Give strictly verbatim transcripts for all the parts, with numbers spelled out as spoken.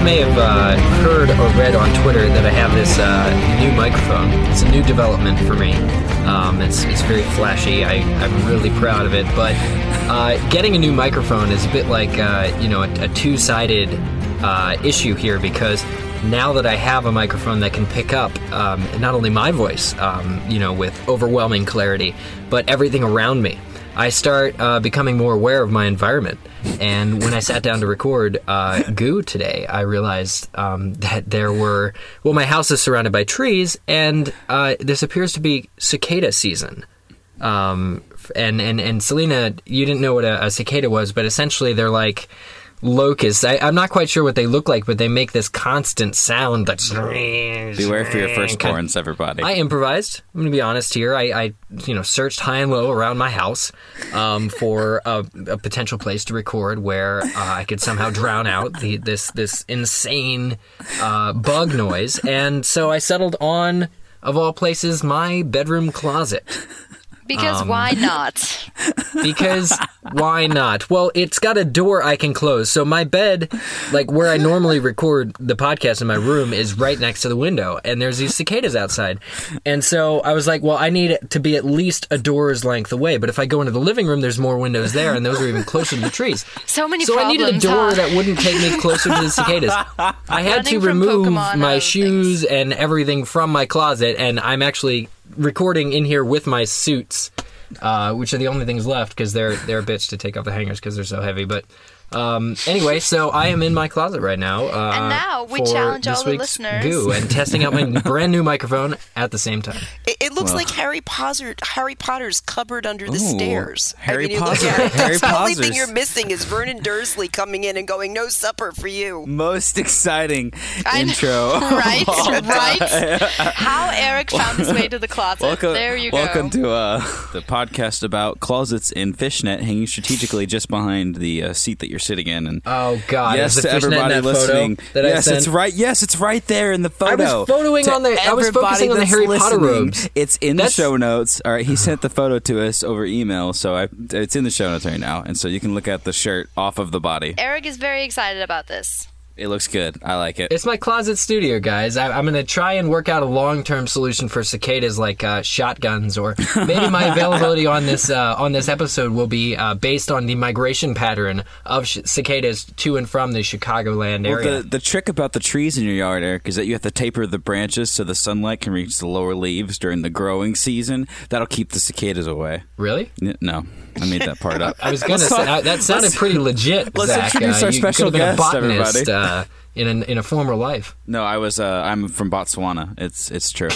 guys may have uh, heard or read on Twitter that I have this uh, new microphone. It's a new development for me. Um, it's it's very flashy. I, I'm really proud of it. But uh, getting a new microphone is a bit like uh, you know a, a two-sided uh, issue here, because now that I have a microphone that can pick up um, not only my voice, um, you know, with overwhelming clarity, but everything around me, I start uh, becoming more aware of my environment. And when I sat down to record uh, Goo today, I realized um, that there were... Well, my house is surrounded by trees, and uh, this appears to be cicada season. Um, and, and, and Selena, you didn't know what a, a cicada was, but essentially they're like locusts. I, I'm not quite sure what they look like, but they make this constant sound that's... Beware for your firstborns, everybody. I improvised. I'm going to be honest here. I, I, you know, searched high and low around my house um, for a, a potential place to record where uh, I could somehow drown out the, this this insane uh, bug noise. And so I settled on, of all places, my bedroom closet. Because um, why not? Because why not? Well, it's got a door I can close. So my bed, like where I normally record the podcast in my room, is right next to the window. And there's these cicadas outside. And so I was like, well, I need it to be at least a door's length away. But if I go into the living room, there's more windows there. And those are even closer to the trees. So many so problems, I needed a door huh? that wouldn't take me closer to the cicadas. I had Running to from remove Pokemon my out of shoes things. and everything from my closet. And I'm actually recording in here with my suits, uh, which are the only things left because they're they're a bitch to take off the hangers because they're so heavy. But um, anyway, so I am in my closet right now. Uh, And now we for challenge this all the week's listeners. Goo, and testing out my brand new microphone at the same time. It, it looks Well. like Harry Potter, Harry Potter's cupboard under the Ooh, stairs. Harry I mean, you Potter. Look at it. Harry That's the only thing Potters. you're missing is Vernon Dursley coming in and going, "No supper for you." Most exciting I know. intro. Right, right. How Eric found his way to the closet. Welcome, there you go. welcome to uh, the podcast about closets in fishnet hanging strategically just behind the uh, seat that you're sitting in. And Oh God! yes, is the to fishnet in everybody that listening. photo that yes, I sent? it's right. Yes, it's right there in the photo. I was photoing To on the. I was everybody focusing on the that's Harry Potter listening, robes. It's in That's- the show notes. All right, he sent the photo to us over email, so I, it's in the show notes right now, and so you can look at the shirt off of the body. Eric is very excited about this. It looks good. I like it. It's my closet studio, guys. I, I'm going to try and work out a long-term solution for cicadas, like uh, shotguns, or maybe my availability on this uh, on this episode will be uh, based on the migration pattern of sh- cicadas to and from the Chicagoland Well, area. the, the trick about the trees in your yard, Eric, is that you have to taper the branches so the sunlight can reach the lower leaves during the growing season. That'll keep the cicadas away. Really? N- No, I made that part up. I was going to say uh, that sounded let's- pretty legit. let's Zach. introduce uh, our you, special you could have been guest, a botanist, everybody. Uh, in an, in a former life. No, I was. Uh, I'm from Botswana. It's it's true.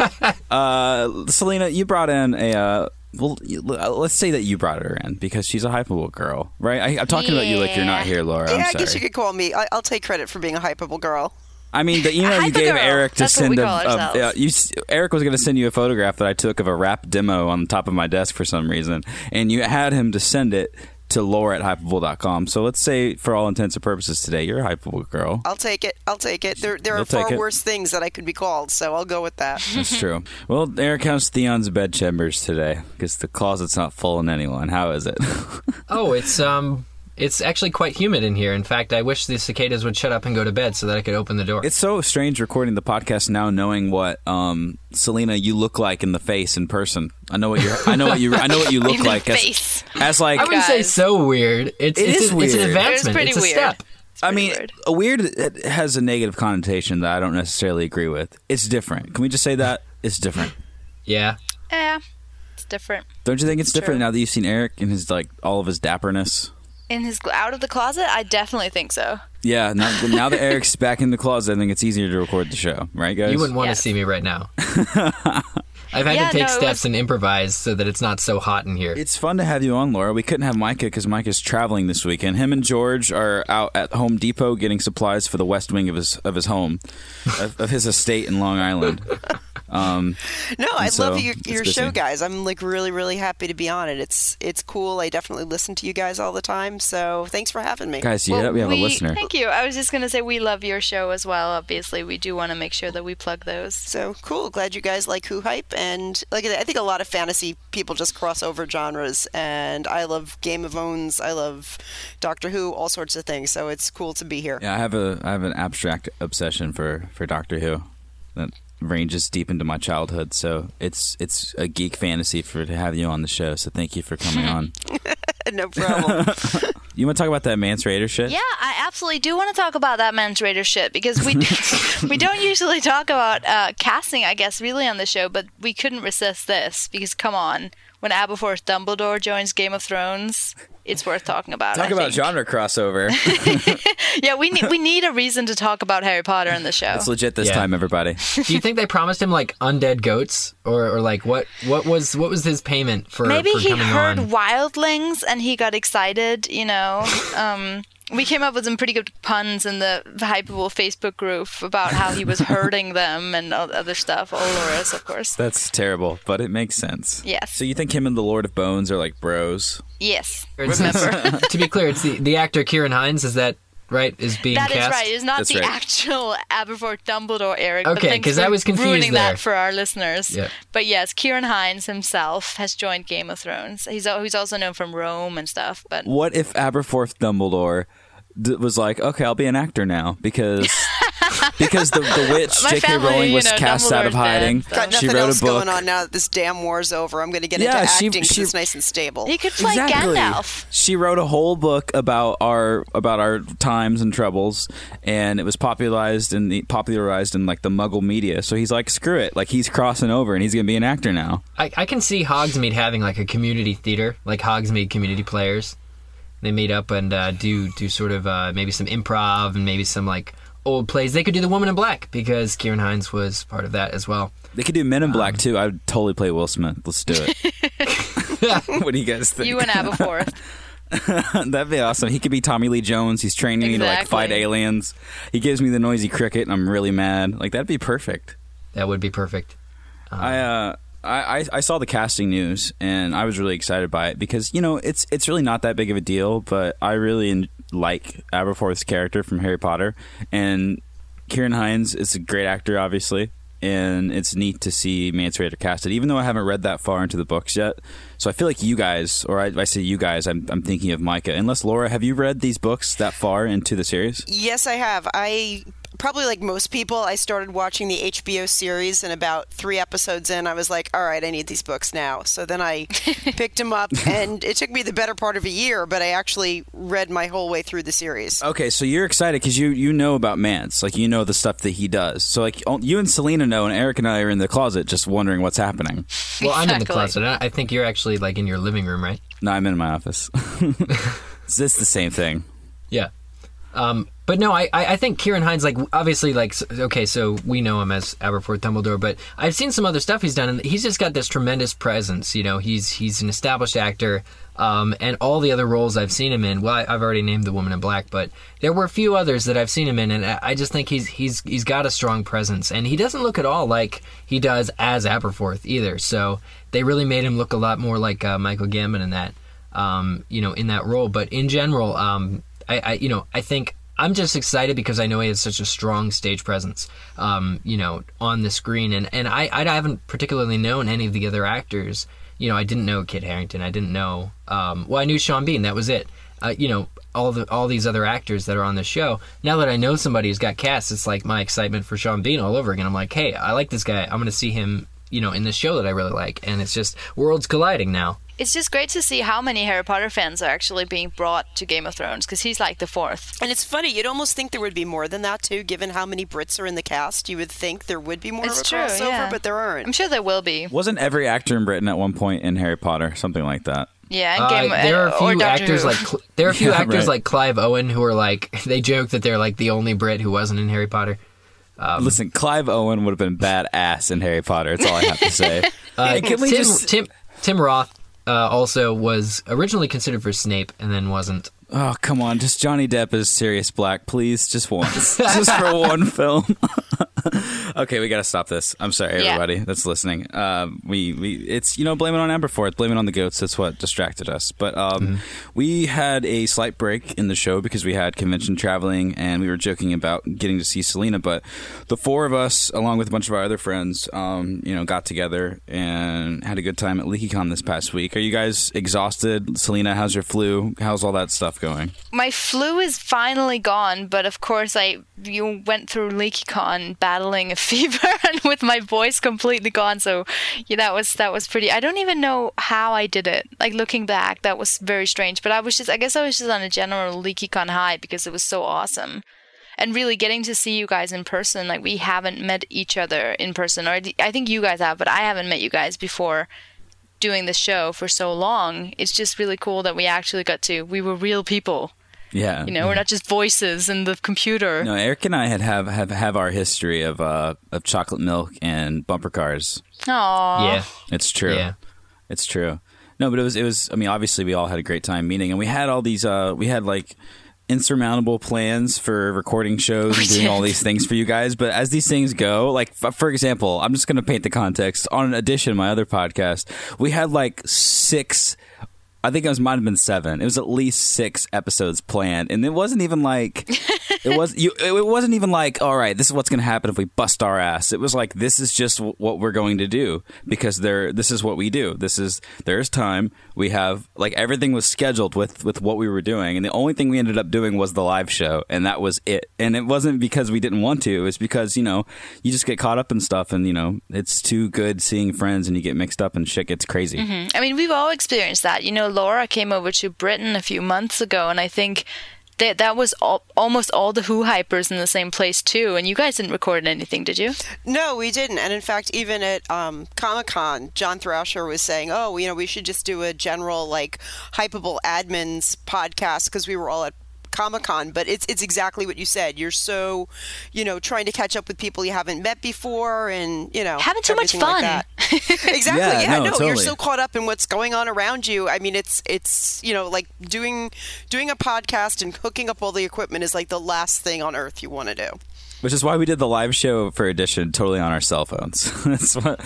uh, Selena, you brought in a. Uh, well, you- let's say that you brought her in because she's a hypeable girl, right? I, I'm talking about you like you're not here, Laura. Yeah, I'm I sorry. guess you could call me. I, I'll take credit for being a hypeable girl. I mean, the email you Hyper gave girl. Eric to That's what send we a, call a- ourselves. yeah, you, Eric was going to send you a photograph that I took of a rap demo on the top of my desk for some reason, and you had him to send it to Laura at hypeable dot com. So let's say, for all intents and purposes today, you're a hypeable girl. I'll take it. I'll take it. There, there You'll are far take it. worse things that I could be called, so I'll go with that. That's true. Well, Eric counts Theon's bed chambers today because the closet's not full in anyone. How is it? Oh, it's um, it's actually quite humid in here. In fact, I wish the cicadas would shut up and go to bed so that I could open the door. It's so strange recording the podcast now, knowing what um, Selena you look like in the face in person. I know what you. I know what you. I know what you look In the like as, face. as like. I wouldn't say Guys. so weird. It's It it's, is a, it's an weird. advancement. It was pretty it's a weird. step. I pretty mean, weird. a weird it has a negative connotation that I don't necessarily agree with. It's different. Can we just say that it's different? Yeah. Yeah, it's different. Don't you think it's different True. now that you've seen Eric and his like all of his dapperness? In his out of the closet, I definitely think so. Yeah. Now, now that Eric's back in the closet, I think it's easier to record the show, right, guys? You wouldn't want Yes. to see me right now. I've had Yeah, to take no, it steps was- and improvise so that it's not so hot in here. It's fun to have you on, Laura. We couldn't have Micah because Micah's traveling this weekend. Him and George are out at Home Depot getting supplies for the west wing of his of his home, of, of his estate in Long Island. Um, No, I so love your, it's your busy. show, guys. I'm like really, really happy to be on it. It's it's cool. I definitely listen to you guys all the time. So thanks for having me. guys, yeah, Well, we have a listener. Thank you. I was just going to say we love your show as well. Obviously, we do want to make sure that we plug those. So cool. Glad you guys like Who Hype, and like I think a lot of fantasy people just cross over genres. And I love Game of Thrones. I love Doctor Who, all sorts of things. So it's cool to be here. Yeah, I have a I have an abstract obsession for, for Doctor Who that ranges deep into my childhood. So it's it's a geek fantasy for to have you on the show. So thank you for coming on. No problem. You want to talk about that Mance Raider shit? Yeah, I absolutely do want to talk about that Mance Raider shit because we we don't usually talk about uh, casting, I guess, really on the show, but we couldn't resist this because, come on, when Aberforth Dumbledore joins Game of Thrones, it's worth talking about. Talk I about think. genre crossover. Yeah, we need we need a reason to talk about Harry Potter in the show. It's legit this Yeah. time, everybody. Do you think they promised him like undead goats, or, or like what? What was what was his payment for? Maybe for he coming heard on? wildlings and he got excited. You know, um, we came up with some pretty good puns in the Hyperwolf Facebook group about how he was herding them and all other stuff. Olorus, of course. That's terrible, but it makes sense. Yes. So you think him and the Lord of Bones are like bros? Yes. It's- Remember. to be clear, it's the, the actor Kieran Hines. Is that right? Is being That is cast? right. It's not That's the right. actual Aberforth Dumbledore, Eric. but Okay, thanks 'cause for I was confused ruining there. that for our listeners. Yeah. But yes, Kieran Hines himself has joined Game of Thrones. He's al- he's also known from Rome and stuff. But What if Aberforth Dumbledore d- was like, okay, I'll be an actor now because because the, the witch My J K family, Rowling you was know, cast out of Dumbledore's hiding. dead, so- Got She nothing wrote else a book. going on now that this damn war's over. I'm going to get Yeah, into she- acting because she- it's nice and stable. he could play Exactly. Gandalf. She wrote a whole book about our about our times and troubles, and it was popularized in the popularized in like the Muggle media. So he's like, screw it, like he's crossing over, and he's gonna be an actor now. I, I can see Hogsmeade having like a community theater, like Hogsmeade community players. They meet up and uh, do do sort of uh, maybe some improv and maybe some like old plays. They could do The Woman in Black because Kieran Hines was part of that as well. They could do Men in Black Um, too. I would totally play Will Smith. Let's do it. What do you guys think? You and Aberforth. That'd be awesome. He could be Tommy Lee Jones. He's training me to like fight Exactly. aliens. He gives me the noisy cricket, and I'm really mad. Like that'd be perfect. That would be perfect. I uh I, I I saw the casting news and I was really excited by it because you know it's it's really not that big of a deal, but I really en- like Aberforth's character from Harry Potter, and Kieran Hines is a great actor, obviously, and it's neat to see Mance Raider casted, even though I haven't read that far into the books yet. So I feel like you guys, or I, I say you guys, I'm I'm thinking of Micah. Unless Laura, have you read these books that far into the series? Yes, I have. I probably like most people, I started watching the H B O series, and about three episodes in, I was like, all right, I need these books now. So then I picked them up, and it took me the better part of a year, but I actually read my whole way through the series. Okay, so you're excited because you, you know about Mance. Like, you know the stuff that he does. So, like, oh, you and Selena know, and Eric and I are in the closet just wondering what's happening. Well, I'm in the Exactly. closet. I I think you're actually like in your living room, right? No, I'm in my office. It's it's the same thing. Yeah. Um, but no, I, I I think Kieran Hines, like, obviously, like, s- okay, so we know him as Aberforth Dumbledore, but I've seen some other stuff he's done, and he's just got this tremendous presence. You know, he's he's an established actor, um, and all the other roles I've seen him in, well, I, I've already named The Woman in Black, but there were a few others that I've seen him in, and I, I just think he's he's he's got a strong presence, and he doesn't look at all like he does as Aberforth either. So they really made him look a lot more like uh, Michael Gambon in that, um, you know, in that role. But in general, um, I, I you know I think. I'm just excited because I know he has such a strong stage presence, um, you know, on the screen. And, and I, I haven't particularly known any of the other actors. You know, I didn't know Kit Harington. I didn't know, um, well, I knew Sean Bean. That was it. Uh, you know, all the all these other actors that are on the show. Now that I know somebody who's got cast, it's like my excitement for Sean Bean all over again. I'm like, hey, I like this guy. I'm going to see him, you know, in this show that I really like. And it's just worlds colliding now. It's just great to see how many Harry Potter fans are actually being brought to Game of Thrones because he's like the fourth. And it's funny, you'd almost think there would be more than that, too, given how many Brits are in the cast. You would think there would be more It's of a true, crossover, yeah. but there aren't. I'm sure there will be. Wasn't every actor in Britain at one point in Harry Potter? Something like that. Yeah, and Uh, Game there are a or few Doctor actors Who. like Cl- there are a few Yeah, actors right. like Clive Owen who are like they joke that they're like the only Brit who wasn't in Harry Potter. Um, Listen, Clive Owen would have been badass in Harry Potter. That's all I have to say. Uh, Hey, can we Tim, just- Tim Tim Roth uh, also was originally considered for Snape and then wasn't. Oh, come on. Just Johnny Depp as Sirius Black, please. Just once. Just for one film. Okay, we got to stop this. I'm sorry, Yeah. everybody that's listening. Uh, we, we, it's, you know, blame it on Aberforth. Blame it on the goats. That's what distracted us. But um, Mm-hmm. we had a slight break in the show because we had convention traveling and we were joking about getting to see Selena. But the four of us, along with a bunch of our other friends, um, you know, got together and had a good time at LeakyCon this past week. Are you guys exhausted? Selena, how's your flu? How's all that stuff going? My flu is finally gone, but of course I you went through LeakyCon battling a fever and with my voice completely gone. So yeah, that was that was pretty. I don't even know how I did it. Like looking back, that was very strange. But I was just I guess I was just on a general LeakyCon high because it was so awesome. And really getting to see you guys in person, like we haven't met each other in person, or I think you guys have, but I haven't met you guys before doing the show for so long. It's just really cool that we actually got to, we were real people. Yeah. You know, we're not just voices in the computer. No, Eric and I had have, have, have our history of uh, of chocolate milk and bumper cars. Aww. Yeah. It's true. Yeah. It's true. No, but it was it was I mean, obviously we all had a great time meeting and we had all these uh we had like insurmountable plans for recording shows and doing all these things for you guys, but as these things go, like f- for example, I'm just going to paint the context. On Edition, my other podcast, we had like six I think it was might have been seven. It was at least six episodes planned, and it wasn't even like it was. You, it wasn't even like, all right, this is what's going to happen if we bust our ass. It was like, this is just w- what we're going to do because there. This is what we do. This is there's time. We have like everything was scheduled with with what we were doing, and the only thing we ended up doing was the live show, and that was it. And it wasn't because we didn't want to. It was because you know you just get caught up in stuff, and you know it's too good seeing friends, and you get mixed up, and shit gets crazy. Mm-hmm. I mean, we've all experienced that. You know, Laura came over to Britain a few months ago, and I think that that was all, almost all the Who hypers in the same place too. And you guys didn't record anything, did you? No, we didn't. And in fact, even at um, Comic-Con, John Thrasher was saying, oh, you know, we should just do a general, like, Hypable Admins podcast because we were all at Comic-Con, but it's it's exactly what you said. You're so, you know, trying to catch up with people you haven't met before, and you know, having too much everything fun. like that. Exactly. Yeah, Yeah, no, no, totally. you're so caught up in what's going on around you. I mean, it's it's you know, like doing doing a podcast and hooking up all the equipment is like the last thing on earth you want to do. Which is why we did the live show for Edition totally on our cell phones. That's what.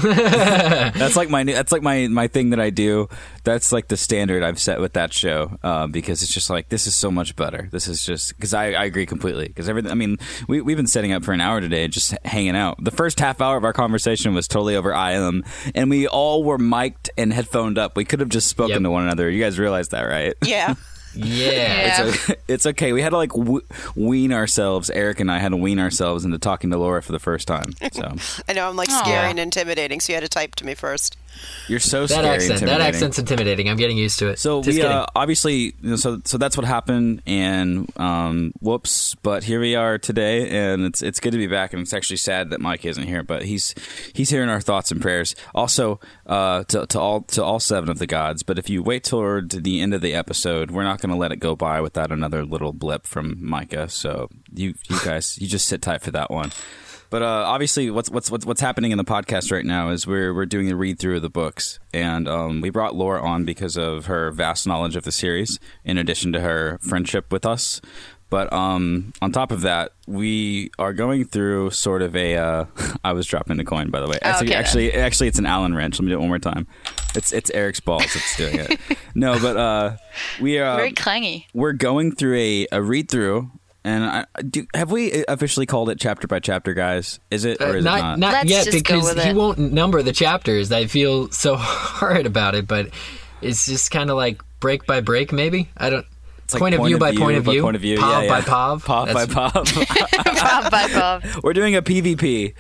That's like my new- that's like my, my thing that I do. That's like the standard I've set with that show uh, because it's just like this is so much better. This is just because I, I agree completely because everything. I mean, we we've been setting up for an hour today, just hanging out. The first half hour of our conversation was totally over I M, and we all were mic'd and headphoned up. We could have just spoken Yep. to one another. You guys realize that, right? Yeah. Yeah. It's, o- it's okay. We had to like w- wean ourselves. Eric and I had to wean ourselves into talking to Laura for the first time. So I know I'm like Aw. scary and intimidating, so you had to type to me first. you're so That scary. accent. That intimidating. accent's intimidating. I'm getting used to it. So Just we kidding. uh, obviously, you know, so so that's what happened, and um, whoops. But here we are today, and it's it's good to be back, and it's actually sad that Mike isn't here, but he's he's here in our thoughts and prayers. Also, uh, to to all to all seven of the gods. But if you wait toward the end of the episode, we're not going to let it go by without another little blip from Micah. So you you guys, you just sit tight for that one. But uh, obviously, what's what's what's what's happening in the podcast right now is we're we're doing a read through of the books, and um, we brought Laura on because of her vast knowledge of the series, in addition to her friendship with us. But um, on top of that, we are going through sort of a. Uh, I was dropping a coin, by the way. Actually, okay. actually, actually, it's an Allen wrench. Let me do it one more time. It's it's Eric's balls that's doing it. No, but uh, we are Very clangy. we're going through a, a read through. And I, do, have we officially called it chapter by chapter, guys? Is it or is not, it not? not Let's yet just go because with he it. won't number the chapters. I feel so hard about it, but it's just kind of like break by break, maybe. I don't. It's like point, of view by point of by view. point of view. Pav yeah, by yeah. pav. Pav by That's- pav. Bob by Bob. We're doing a P V P.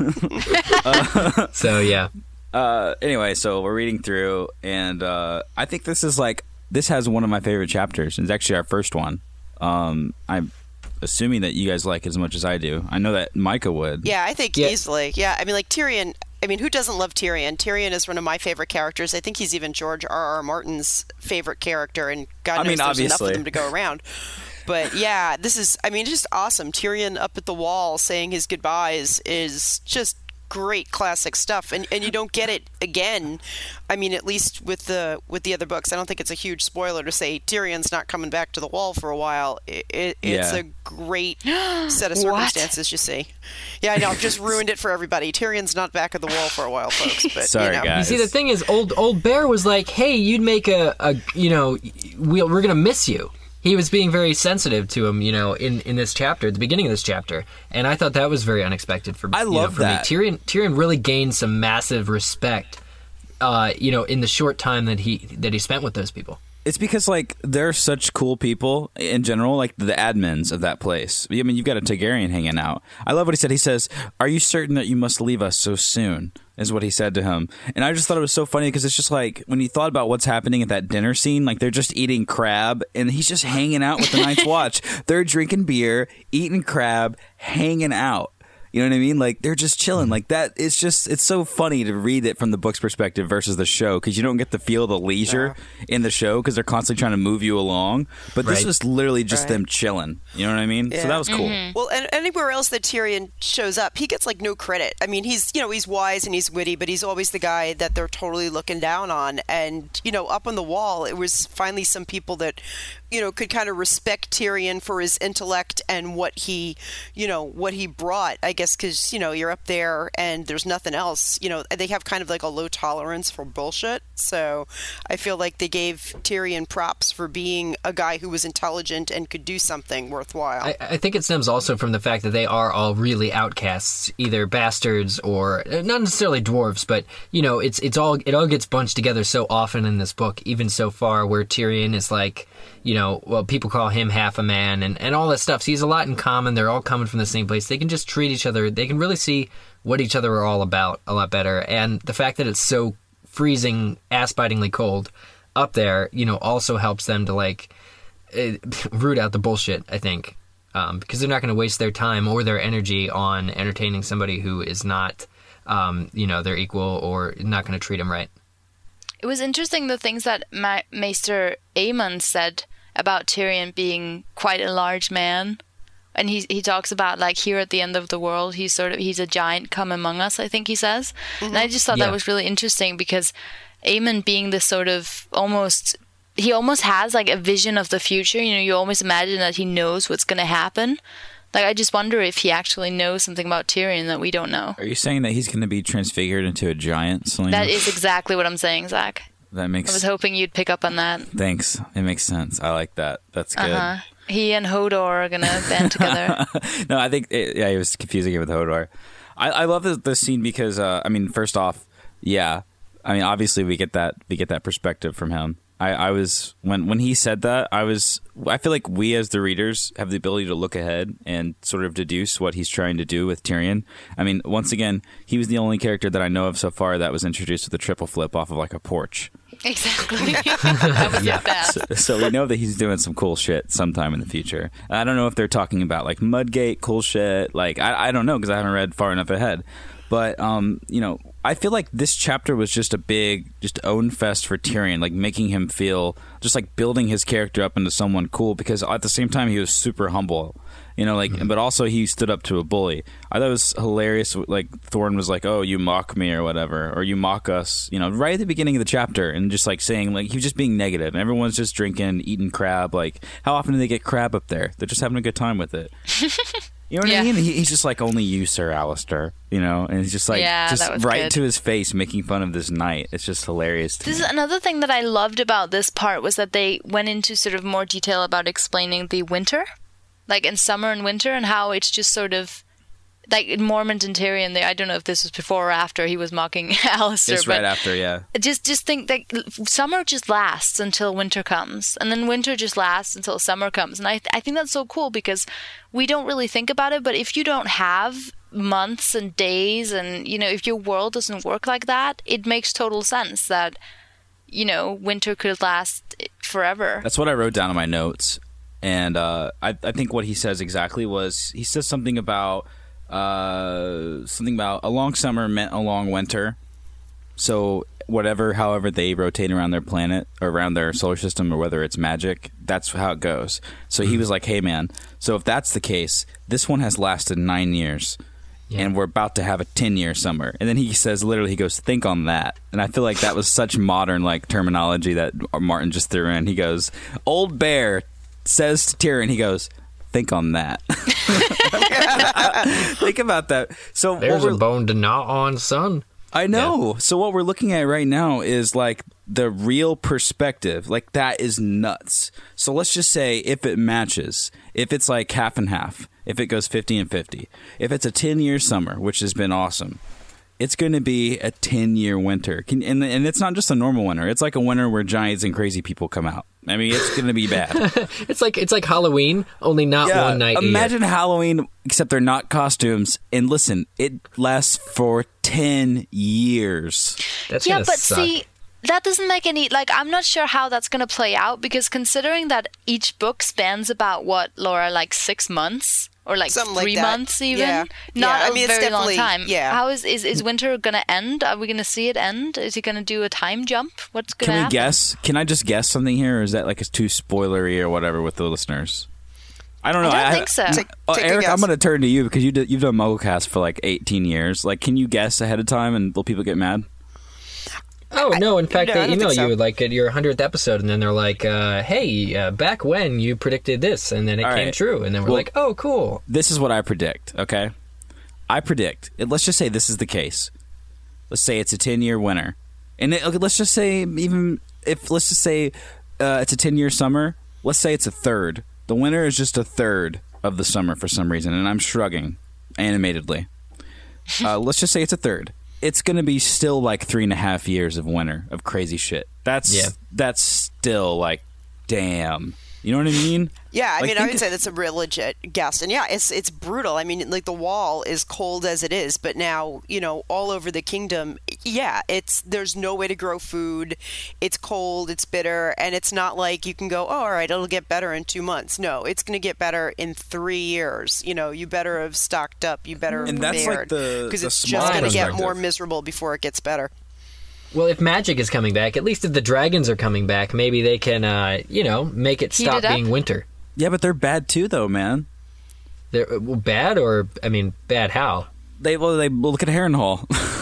So yeah, Uh, anyway, so we're reading through, and uh, I think this is like this has one of my favorite chapters. It's actually our first one. Um, I'm assuming that you guys like it as much as I do. I know that Micah would. Yeah, I think Yeah. easily. Yeah, I mean, like Tyrion. I mean, who doesn't love Tyrion? Tyrion is one of my favorite characters. I think he's even George R. R. Martin's favorite character, and God I knows mean, there's obviously. enough of them to go around. But yeah, this is, I mean, just awesome. Tyrion up at the wall saying his goodbyes is just great classic stuff, and and you don't get it again. I mean, at least with the with the other books, I don't think it's a huge spoiler to say Tyrion's not coming back to the Wall for a while. It, it, it's Yeah. a great set of circumstances. You see, yeah, I know, I've just ruined it for everybody. Tyrion's not back at the Wall for a while, folks. But Sorry, you know. guys. You see, the thing is, old old Bear was like, "Hey, you'd make a, a you know, we, we're gonna miss you." He was being very sensitive to him, you know, in, in this chapter, at the beginning of this chapter, and I thought that was very unexpected for I you love know, for that. me. Tyrion Tyrion really gained some massive respect, uh, you know, in the short time that he that he spent with those people. It's because, like, they're such cool people in general, like the admins of that place. I mean, you've got a Targaryen hanging out. I love what he said. He says, "Are you certain that you must leave us so soon?" is what he said to him. And I just thought it was so funny because it's just like, when you thought about what's happening at that dinner scene, like they're just eating crab and he's just hanging out with the Night's Watch. They're drinking beer, eating crab, hanging out. You know what I mean? Like, they're just chilling. Like, that, it's just, it's so funny to read it from the book's perspective versus the show, because you don't get to feel the leisure in the show because they're constantly trying to move you along. But this Right. was literally just Right. them chilling. You know what I mean? So Yeah. that was cool. Well, and anywhere else that Tyrion shows up, he gets like no credit. I mean, he's you know he's wise and he's witty, but he's always the guy that they're totally looking down on. And you know, up on the Wall, it was finally some people that you know could kind of respect Tyrion for his intellect and what he you know what he brought. I guess because you know you're up there and there's nothing else. You know, they have kind of like a low tolerance for bullshit. So I feel like they gave Tyrion props for being a guy who was intelligent and could do something worthwhile. I, I think it stems also from the fact that they are all really outcasts, either bastards or not necessarily dwarves, but you know, it's it's all it all gets bunched together so often in this book, even so far, where Tyrion is like, you know, well, people call him half a man and, and all that stuff. So he has a lot in common. They're all coming from the same place. They can just treat each other. They can really see what each other are all about a lot better. And the fact that it's so freezing, ass-bitingly cold up there, you know, also helps them to like uh, root out the bullshit, I think. Um, because they're not going to waste their time or their energy on entertaining somebody who is not, um, you know, their equal or not going to treat them right. It was interesting the things that Ma- Maester Aemon said about Tyrion being quite a large man. And he he talks about, like, here at the end of the world, he's sort of, he's a giant come among us, I think he says. Mm-hmm. And I just thought Yeah. that was really interesting because Aemon being this sort of almost, he almost has, like, a vision of the future. You know, you almost imagine that he knows what's going to happen. Like, I just wonder if he actually knows something about Tyrion that we don't know. Are you saying that he's going to be transfigured into a giant, Selena? That is exactly what I'm saying, Zach. That makes I was hoping you'd pick up on that. Thanks. It makes sense. I like that. That's good. Uh-huh. He and Hodor are going to band together. No, I think it, yeah, he was confusing it with Hodor. I, I love the, the scene because uh, I mean, first off, yeah, I mean, obviously we get that we get that perspective from him. I, I was when when he said that, I was I feel like we as the readers have the ability to look ahead and sort of deduce what he's trying to do with Tyrion. I mean, once again, he was the only character that I know of so far that was introduced with a triple flip off of like a porch. Exactly. That was Yeah. the best. So, so we know that he's doing some cool shit sometime in the future. I don't know if they're talking about like Mudgate, cool shit. Like I, I don't know because I haven't read far enough ahead. But um, you know, I feel like this chapter was just a big, just own fest for Tyrion, like making him feel just like building his character up into someone cool. Because at the same time, he was super humble. You know, like, mm-hmm. but also he stood up to a bully. I thought it was hilarious. Like Thorin was like, "Oh, you mock me or whatever, or you mock us." You know, right at the beginning of the chapter, and just like saying, like, he was just being negative, and everyone's just drinking, eating crab. Like, how often do they get crab up there? They're just having a good time with it. You know what Yeah. I mean? He, he's just like, "Only you, Sir Alistair." You know, and he's just like, Yeah, just that was right good. to his face, making fun of this knight. It's just hilarious. To This me. is another thing that I loved about this part was that they went into sort of more detail about explaining the winter, like in summer and winter, and how it's just sort of like in Mormont and Tyrion. They, I don't know if this was before or after he was mocking Alistair, It's but right after, yeah. just just think that summer just lasts until winter comes, and then winter just lasts until summer comes. And I I think that's so cool because we don't really think about it, but if you don't have months and days, and you know, if your world doesn't work like that, it makes total sense that, you know, winter could last forever. That's what I wrote down in my notes. And uh, I, I think what he says exactly was, he says something about uh, something about a long summer meant a long winter. So whatever, however they rotate around their planet or around their solar system, or whether it's magic, that's how it goes. So he was like, "Hey man, so if that's the case, this one has lasted nine years, Yeah. and we're about to have a ten-year summer. And then he says, literally, he goes, think on that. And I feel like that was such modern like terminology that Martin just threw in. He goes, Old Bear says to Tyrion, he goes, think on that. Think about that. So There's what a we're- bone to gnaw on, son. I know. So what we're looking at right now is like the real perspective. Like that is nuts. So let's just say if it matches, if it's like half and half, if it goes fifty and fifty, if it's a ten-year summer, which has been awesome, it's going to be a ten-year winter. Can, and, and it's not just a normal winter. It's like a winter where giants and crazy people come out. I mean, it's going to be bad. It's like it's like Halloween, only not Yeah, one night. imagine a year. Halloween, except they're not costumes. And listen, it lasts for ten years. That's Yeah, gonna but suck. see, that doesn't make any, like, I'm not sure how that's going to play out, because considering that each book spans about, what, Laura, like six months? Or like Something like three that. months even? Yeah. Not Yeah, I a mean, it's very long definitely- time. yeah. How is, is, is winter going to end? Are we going to see it end? Is he going to do a time jump? What's going to Can we happen? guess? Can I just guess something here, or is that like it's too spoilery or whatever with the listeners? I don't know. I don't think so. Take- Oh, take a Eric, guess. I'm going to turn to you because you did, you've done MuggleCast for like eighteen years. Like, can you guess ahead of time and will people get mad? Oh no! In fact, no, I they don't email think so. you like at your hundredth episode, and then they're like, uh, "Hey, uh, back when you predicted this, and then it All came right. true," and then we're Well- like, "Oh, cool." This is what I predict, okay? I predict. it- Let's just say this is the case. Let's say it's a ten-year winter. And it, okay, let's just say even if let's just say uh, it's a ten-year summer, let's say it's a third. The winter is just a third of the summer for some reason, and I'm shrugging animatedly. Uh, let's just say it's a third. It's going to be still like three and a half years of winter of crazy shit. That's Yeah. that's still like, damn. You know what I mean? Yeah, I Like, mean, I think would of- say that's a real legit guess, and yeah, it's it's brutal. I mean, like the wall is cold as it is, but now you know all over the kingdom, yeah, it's there's no way to grow food. It's cold, it's bitter, and it's not like you can go, oh, all right, it'll get better in two months. No, it's going to get better in three years. You know, you better have stocked up. You better have And that's, like, prepared the- because the it's small just going to get perspective. more miserable before it gets better. Well, if magic is coming back, at least if the dragons are coming back, maybe they can, uh, you know, make it Heat stop it up? being winter. Yeah, but they're bad too, though, man. They're uh, well, bad, or I mean, bad how? They well, they well, look at Harrenhal.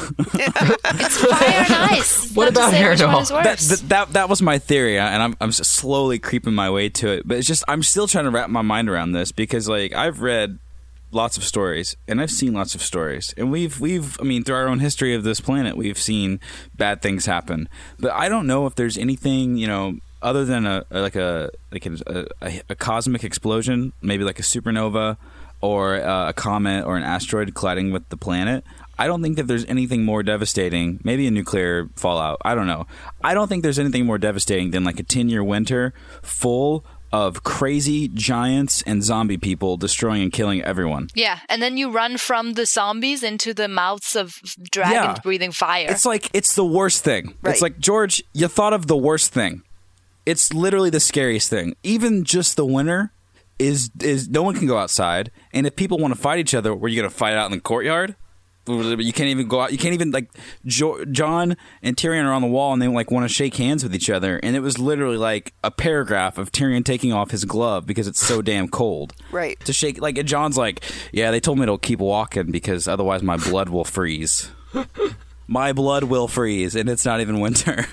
It's fire and ice. What Not to about say which one Harrenhal? is that, worse. that that that was my theory, and I'm I'm just slowly creeping my way to it. But it's just I'm still trying to wrap my mind around this because like I've read lots of stories and I've seen lots of stories, and we've we've I mean through our own history of this planet we've seen bad things happen. But I don't know if there's anything you know other than a, a like a like a, a, a cosmic explosion, maybe like a supernova or uh, a comet or an asteroid colliding with the planet. I don't think that there's anything more devastating, maybe a nuclear fallout, I don't know. I don't think there's anything more devastating than like a ten-year winter full of crazy giants and zombie people destroying and killing everyone. Yeah, and then you run from the zombies into the mouths of dragons Yeah. breathing fire. It's like, it's the worst thing. Right. It's like, George, you thought of the worst thing. It's literally the scariest thing. Even just the winter is, is no one can go outside. And if people want to fight each other, were you going to fight out in the courtyard? You can't even go out. You can't even like jo- John and Tyrion are on the wall and they like want to shake hands with each other. And it was literally like a paragraph of Tyrion taking off his glove because it's so damn cold. Right. To shake like and John's like, yeah, they told me to keep walking because otherwise my blood will freeze. My blood will freeze, and it's not even winter.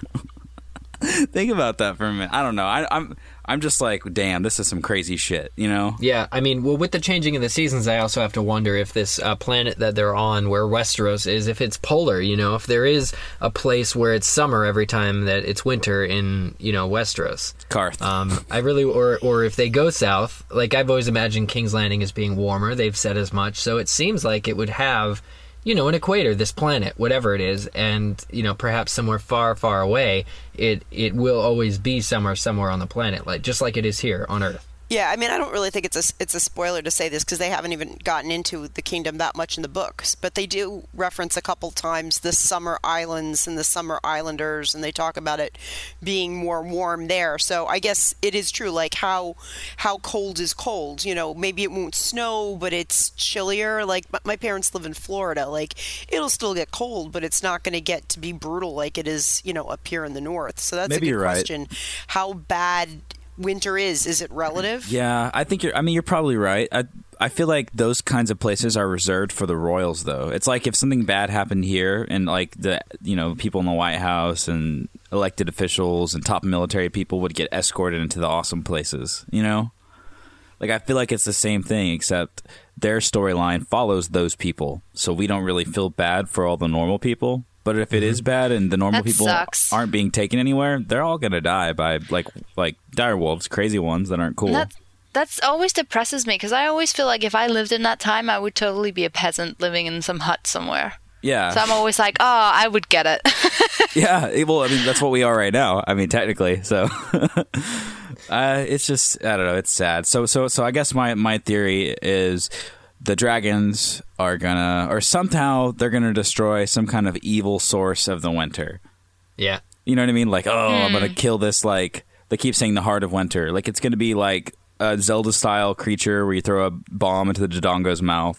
Think about that for a minute. I don't know. I, I'm I'm just like, damn, this is some crazy shit. You know? Yeah, I mean, well, with the changing of the seasons, I also have to wonder if this uh, planet that they're on, where Westeros is, if it's polar, you know, if there is a place where it's summer every time that it's winter in, you know, Westeros. Karth. Um, I really, or or if they go south, like I've always imagined King's Landing as being warmer. They've said as much, so it seems like it would have, you know, an equator, this planet, whatever it is, and you know, perhaps somewhere far, far away, it it will always be somewhere, somewhere on the planet, like just like it is here on Earth. Yeah, I mean, I don't really think it's a it's a spoiler to say this because they haven't even gotten into the kingdom that much in the books. But they do reference a couple times the summer islands and the summer islanders, and they talk about it being more warm there. So I guess it is true. Like how how cold is cold? You know, maybe it won't snow, but it's chillier. Like my, my parents live in Florida. Like it'll still get cold, but it's not going to get to be brutal like it is, you know, up here in the north. So that's Maybe a good you're right. question. How bad winter is? Is it relative? Yeah, I think you're. I mean, you're probably right. I I feel like those kinds of places are reserved for the royals, though. It's like if something bad happened here, and like the you know people in the White House and elected officials and top military people would get escorted into the awesome places. You know, like I feel like it's the same thing, except their storyline follows those people, so we don't really feel bad for all the normal people. But if it is bad and the normal That people sucks. aren't being taken anywhere, they're all gonna die by like like dire wolves, crazy ones that aren't cool. That that's always depresses me because I always feel like if I lived in that time, I would totally be a peasant living in some hut somewhere. Yeah. So I'm always like, oh, I would get it. Yeah, it- well, I mean, that's what we are right now. I mean, technically, so uh, it's just I don't know. It's sad. So, so, so I guess my my theory is the dragons are gonna, or somehow they're gonna destroy some kind of evil source of the winter. Yeah. You know what I mean? Like, oh, I'm gonna kill this. Like they keep saying the heart of winter. Like it's gonna be like a Zelda-style creature where you throw a bomb into the Dodongo's mouth.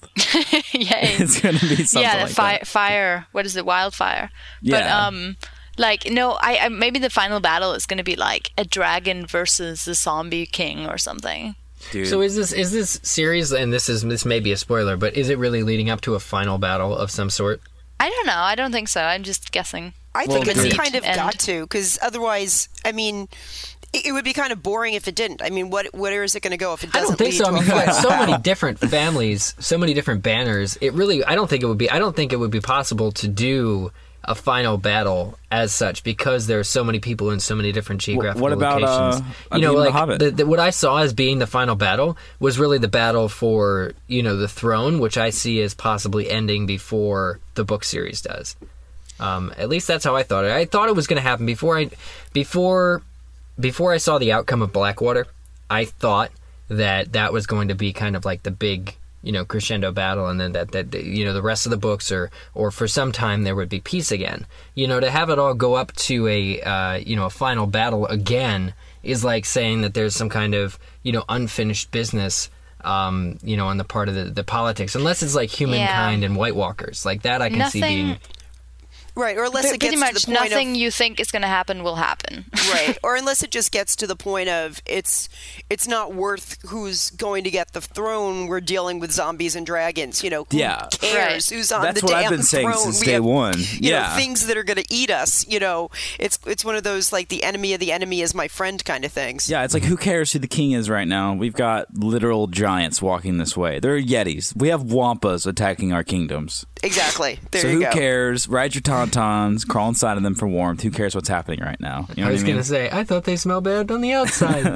Yay. It's gonna be something yeah, the like fire, that. fire. What is it? Wildfire. But Yeah. um, like no, I, I maybe the final battle is going to be like a dragon versus the zombie king or something. Dude. So is this is this series, and this is this may be a spoiler, but is it really leading up to a final battle of some sort? I don't know. I don't think so. I'm just guessing. I Well, think it's good. kind of And- got to, because otherwise, I mean, it, it would be kind of boring if it didn't. I mean, what where is it going to go if it I doesn't don't think lead so. I to mean, a you got final so many battle? different families, so many different banners. It really, I don't think it would be. I don't think it would be possible to do a final battle as such because there are so many people in so many different geographical what about, locations. uh, you know, Adim the like Hobbit? the, the, what I saw as being the final battle was really the battle for you know the throne, which I see as possibly ending before the book series does. Um, at least that's how I thought it. I thought it was going to happen before I, before, before I saw the outcome of Blackwater. I thought that that was going to be kind of like the big, you know, crescendo battle, and then that that you know the rest of the books, or or for some time there would be peace again. You know, to have it all go up to a uh, you know a final battle again is like saying that there's some kind of you know unfinished business. Um, you know, on the part of the, the politics, unless it's like humankind and White Walkers, like that, I can see Nothing- being. Right, or unless Pretty it gets much to the point nothing of you think is going to happen will happen. right, or unless it just gets to the point of it's it's not worth who's going to get the throne. We're dealing with zombies and dragons. You know, who Yeah. cares Right. who's on That's the what damn I've been saying throne? since We day have, one. You Yeah. know, things that are going to eat us. You know, it's it's one of those like the enemy of the enemy is my friend kind of things. Yeah, it's like who cares who the king is right now? We've got literal giants walking this way. There are yetis. We have wampas attacking our kingdoms. Exactly. There so you who go. cares? Ride your tauntauns, crawl inside of them for warmth. Who cares what's happening right now? You know I was what I mean? gonna say, I thought they smell bad on the outside.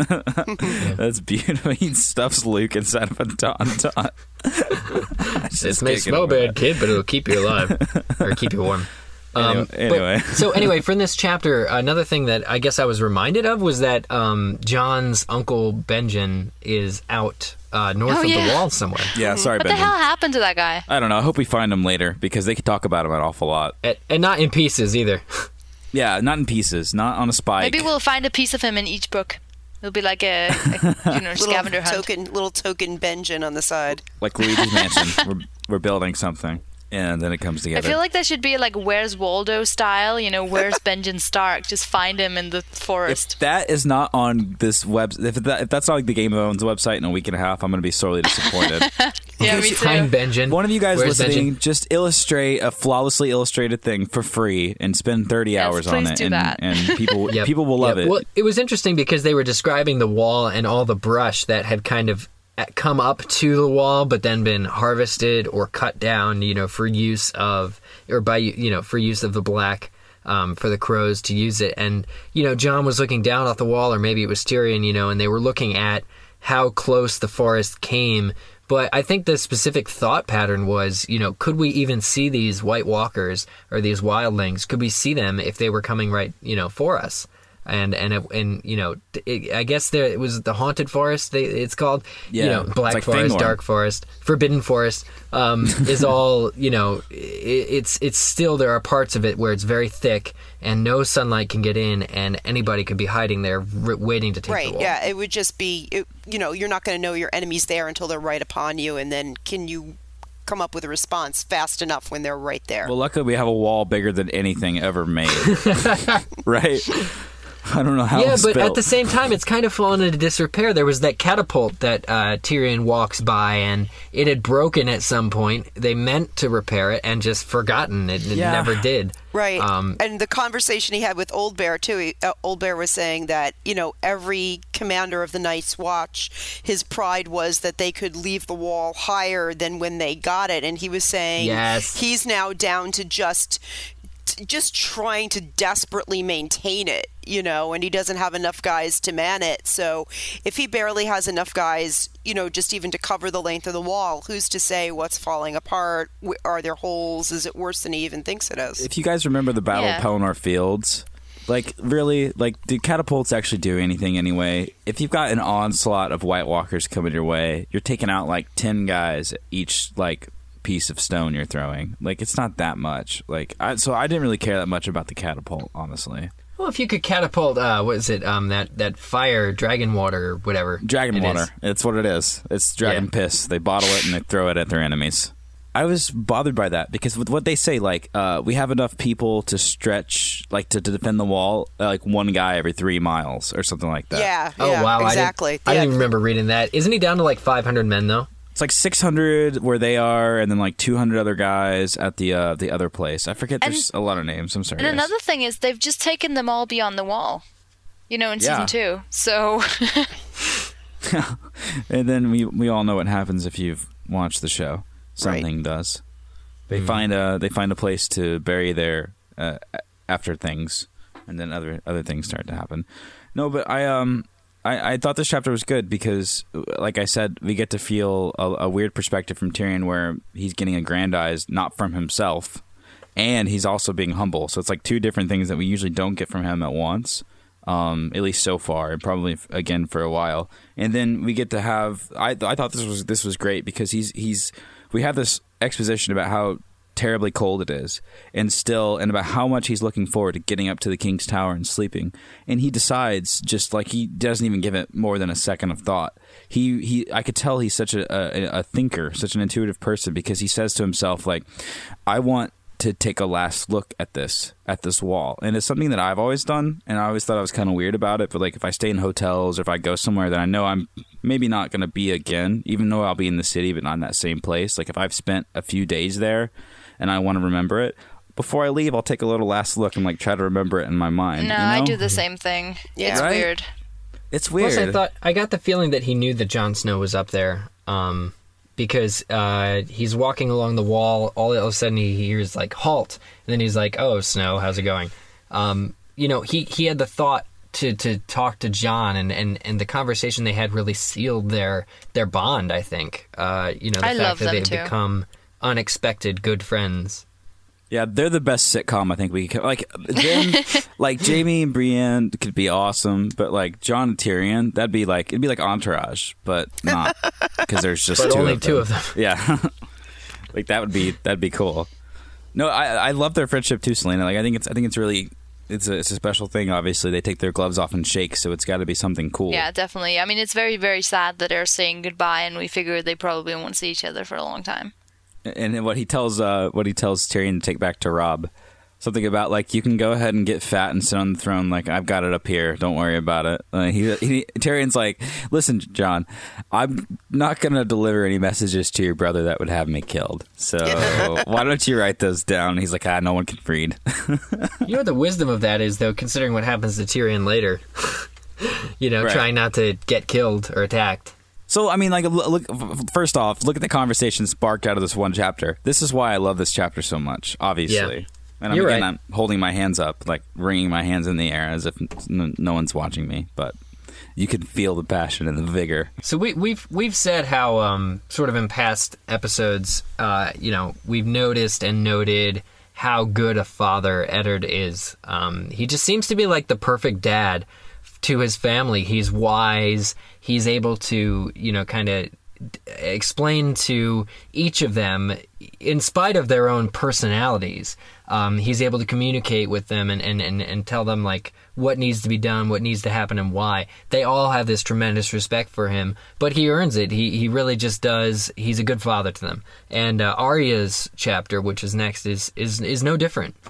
That's beautiful. He stuffs Luke inside of a tauntaun. This may smell bad, kid, but it'll keep you alive or keep you warm. Anyway- but- anyway. so anyway, from this chapter, another thing that I guess I was reminded of was that um, John's uncle Benjen is out uh, north Oh, of the yeah. wall somewhere, Yeah, sorry, What the Benjamin. hell happened to that guy? I don't know. I hope we find him later because they could talk about him an awful lot. and, and not in pieces either. Yeah, not in pieces, not on a spike. Maybe we'll find a piece of him in each book. It'll be like a, a you know Little scavenger hunt. token, little token Benjen on the side. Like Luigi's Mansion. We're, we're building something, and then it comes I together. feel like that should be like Where's Waldo style. You know, where's Benjamin Stark? Just find him in the forest. If that is not on this web, if, that, if that's not like the Game of Thrones website in a week and a half, I'm going to be sorely disappointed. Yeah, me Find too. Benjen. One of you guys Where's listening, Benjen? just illustrate a flawlessly illustrated thing for free and spend thirty Yes, hours on please it, do and, that. and people Yep. people will love Yep. it. Well, it was interesting because they were describing the wall and all the brush that had kind of come up to the wall, but then been harvested or cut down, you know, for use of, or by, you know, for use of the black, um, for the crows to use it. And, you know, John was looking down off the wall, or maybe it was Tyrion, you know, and they were looking at how close the forest came. But I think the specific thought pattern was, you know, could we even see these White Walkers or these wildlings? Could we see them if they were coming right, you know, for us? And and it, and you know, it, I guess there it was the haunted forest. They, it's called, Yeah, you know, it's black like forest, Fangorn. dark forest, forbidden forest. Um, is all you know. It, it's it's still there are parts of it where it's very thick and no sunlight can get in, and anybody could be hiding there, r- waiting to take the Right, wall. yeah, it would just be, it, you know, you're not going to know your enemy's there until they're right upon you, and then can you come up with a response fast enough when they're right there? Well, luckily we have a wall bigger than anything ever made, right? I don't know how. Yeah, it was but built. at the same time, it's kind of fallen into disrepair. There was that catapult that uh, Tyrion walks by, and it had broken at some point. They meant to repair it and just forgotten it. It Yeah. never did. Right. Um, and the conversation he had with Old Bear, too, he, uh, Old Bear was saying that, you know, every commander of the Night's Watch, his pride was that they could leave the wall higher than when they got it. And he was saying Yes. he's now down to just just trying to desperately maintain it, you know, and he doesn't have enough guys to man it. So if he barely has enough guys, you know, just even to cover the length of the wall, who's to say what's falling apart? Wh- Are there holes? Is it worse than he even thinks it is? If you guys remember the Battle Yeah. of Pelennor Fields, like, really, like, did catapults actually do anything anyway? If you've got an onslaught of White Walkers coming your way, you're taking out, like, ten guys each, like, piece of stone you're throwing. Like, it's not that much. Like, I, so I didn't really care that much about the catapult, honestly. well, if you could catapult, uh, what is it? Um, that that fire, dragon water, or whatever. Dragon it water. is. It's what it is. It's dragon Yeah. piss. They bottle it and they throw it at their enemies. I was bothered by that because with what they say, like, uh, we have enough people to stretch, like, to, to defend the wall, uh, like, one guy every three miles or something like that. Yeah, Oh yeah, wow! exactly. I didn't, I Yeah. didn't even remember reading that. Isn't he down to like five hundred men though? It's like six hundred where they are, and then like two hundred other guys at the uh, the other place. I forget. And- There's a lot of names. I'm sorry. And guys. another thing is they've just taken them all beyond the wall. You know, in Yeah. season two. So And then we we all know what happens if you've watched the show. Something does. They find a they find a place to bury their uh, after things, and then other other things start to happen. No, but I um. I, I thought this chapter was good because, like I said, we get to feel a, a weird perspective from Tyrion where he's getting aggrandized not from himself, and he's also being humble. So it's like two different things that we usually don't get from him at once, um, at least so far, and probably f- again for a while. And then we get to have. I I thought this was this was great because he's he's we have this exposition about how terribly cold it is, and still, and about how much he's looking forward to getting up to the King's Tower and sleeping. And he decides, just like, he doesn't even give it more than a second of thought. He, he I could tell he's such a, a, a thinker, such an intuitive person, because he says to himself, like, I want to take a last look at this, at this wall. And it's something that I've always done, and I always thought I was kind of weird about it, but like, if I stay in hotels or if I go somewhere that I know I'm maybe not going to be again, even though I'll be in the city but not in that same place, like if I've spent a few days there and I want to remember it, before I leave, I'll take a little last look and like try to remember it in my mind. no, you know? I do the same thing. Yeah. It's Right? weird. It's weird. Plus, I thought I got the feeling that he knew that Jon Snow was up there, um, because uh, he's walking along the wall. All of a sudden, he hears like "halt," and then he's like, "Oh, Snow, how's it going?" Um, you know, he he had the thought to to talk to Jon, and, and, and the conversation they had really sealed their their bond. I think. Uh, you know, the I fact love that them they've too. become unexpected good friends. Yeah, they're the best sitcom I think we could. Like, them, like Jamie and Brienne could be awesome, but like Jon and Tyrion, that'd be like it'd be like Entourage, but not because there's just But two only of two them. of them. Yeah, like that would be that'd be cool. No, I I love their friendship too, Selena. Like I think it's I think it's really it's a it's a special thing. Obviously, they take their gloves off and shake, so it's got to be something cool. Yeah, definitely. I mean, it's very, very sad that they're saying goodbye, and we figure they probably won't see each other for a long time. And what he tells uh, what he tells Tyrion to take back to Robb, something about like you can go ahead and get fat and sit on the throne. Like I've got it up here. Don't worry about it. Uh, he, he Tyrion's like, listen, Jon, I'm not gonna deliver any messages to your brother that would have me killed. So why don't you write those down? And he's like, ah, no one can read. You know what the wisdom of that is, though, considering what happens to Tyrion later. you know, Right. trying not to get killed or attacked. So I mean, like, look. First off, look at the conversation sparked out of this one chapter. This is why I love this chapter so much. Obviously, Yeah. and I'm, You're again, right. I'm holding my hands up, like wringing my hands in the air as if n- no one's watching me. But you can feel the passion and the vigor. So we, we've we've said how um, sort of in past episodes, uh, you know, we've noticed and noted how good a father Eddard is. Um, he just seems to be like the perfect dad to his family. He's wise. He's able to, you know, kind of explain to each of them, in spite of their own personalities, um, he's able to communicate with them and, and, and, and tell them, like, what needs to be done, what needs to happen, and why. They all have this tremendous respect for him, but he earns it. He he really just does. He's a good father to them. And uh, Arya's chapter, which is next, is is is no different.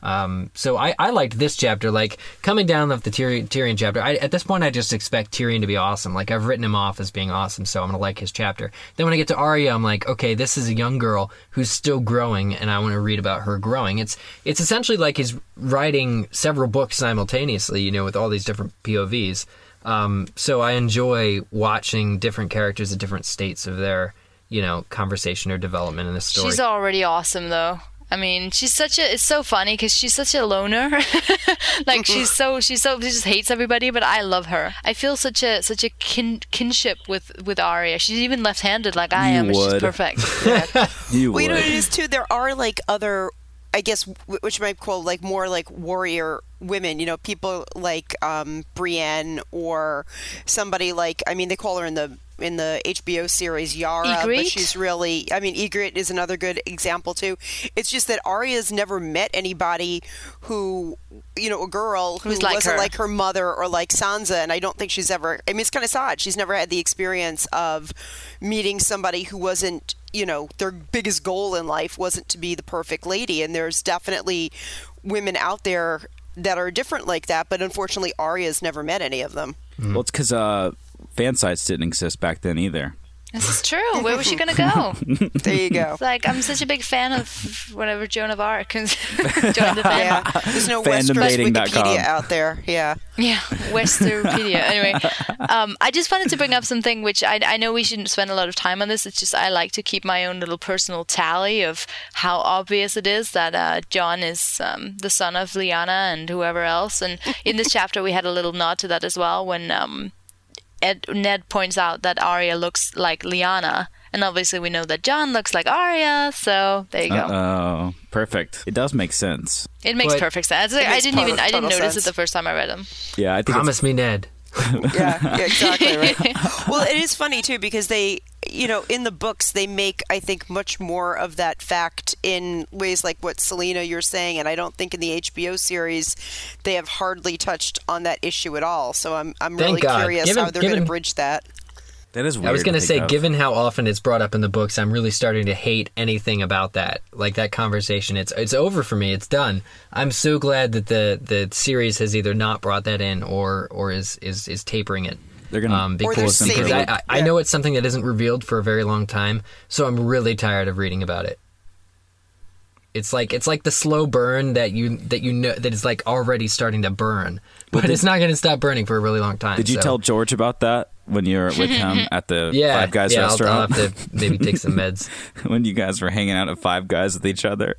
Um, so I, I liked this chapter. Like, coming down of the Tyrion, Tyrion chapter, I, at this point I just expect Tyrion to be awesome. Like, I've written him off as being awesome, so I'm going to like his chapter. Then when I get to Arya, I'm like, okay, this is a young girl who's still growing, and I want to read about her growing. It's it's essentially like he's writing several books simultaneously, you know, with all these different P O Vs. Um, so I enjoy watching different characters at different states of their, you know, conversation or development in this story. She's already awesome, though. I mean, she's such a. It's so funny because she's such a loner. Like she's so she's so she just hates everybody. But I love her. I feel such a such a kin, kinship with with Arya. She's even left-handed like I You am. And she's would. perfect. Yeah. You Well, you know would. what it is too. There are like other, I guess, w- which might call like more like warrior women. You know, people like um, Brienne or somebody like. I mean, they call her in the in the H B O series Yara, but Ygritte? she's really. I mean, Ygritte is another good example too. It's just that Arya's never met anybody who, you know, a girl who Who's like wasn't her. like her mother or like Sansa, and I don't think she's ever. I mean, it's kind of sad. She's never had the experience of meeting somebody who wasn't, you know, their biggest goal in life wasn't to be the perfect lady. And there's definitely women out there that are different like that, but unfortunately, Arya's never met any of them. Well, it's because uh, fan sites didn't exist back then either. This is true. Where was she gonna go? There you go. Like, I'm such a big fan of whatever Joan of Arc. Join the fan. Yeah, there's no Fandom Westeros dating dot com. Wikipedia out there. Yeah. Yeah, Westeropedia. Anyway, um, I just wanted to bring up something which I, I know we shouldn't spend a lot of time on this. It's just I like to keep my own little personal tally of how obvious it is that uh, Jon is um, the son of Lyanna and whoever else. And in this chapter, we had a little nod to that as well when um, Ed, Ned points out that Arya looks like Lyanna. And obviously we know that Jon looks like Arya, so there you go. Oh, perfect. It does make sense. It makes But- perfect sense. I makes didn't even total- I didn't total notice sense. it the first time I read them. Yeah, I think it's Promise me, Ned. Yeah, yeah, exactly right. Well, it is funny too because they, you know, in the books they make I think much more of that fact in ways like what Selena you're saying, and I don't think in the H B O series they have hardly touched on that issue at all. So I'm I'm Thank really God. curious Given- how they're going given- to bridge that. that is weird. I was going to to say, think of. given how often it's brought up in the books, I'm really starting to hate anything about that. Like that conversation, it's it's over for me. It's done. I'm so glad that the, the series has either not brought that in or or is is, is tapering it. They're gonna um, Or they're because saving I, it. I, I Yeah. know it's something that isn't revealed for a very long time, so I'm really tired of reading about it. It's like it's like the slow burn that you that you know that is like already starting to burn, but it's not going to stop burning for a really long time. Did you so- tell George about that when you were with him at the Yeah, Five Guys yeah, I'll, restaurant? I'll have to maybe take some meds. When you guys were hanging out at Five Guys with each other?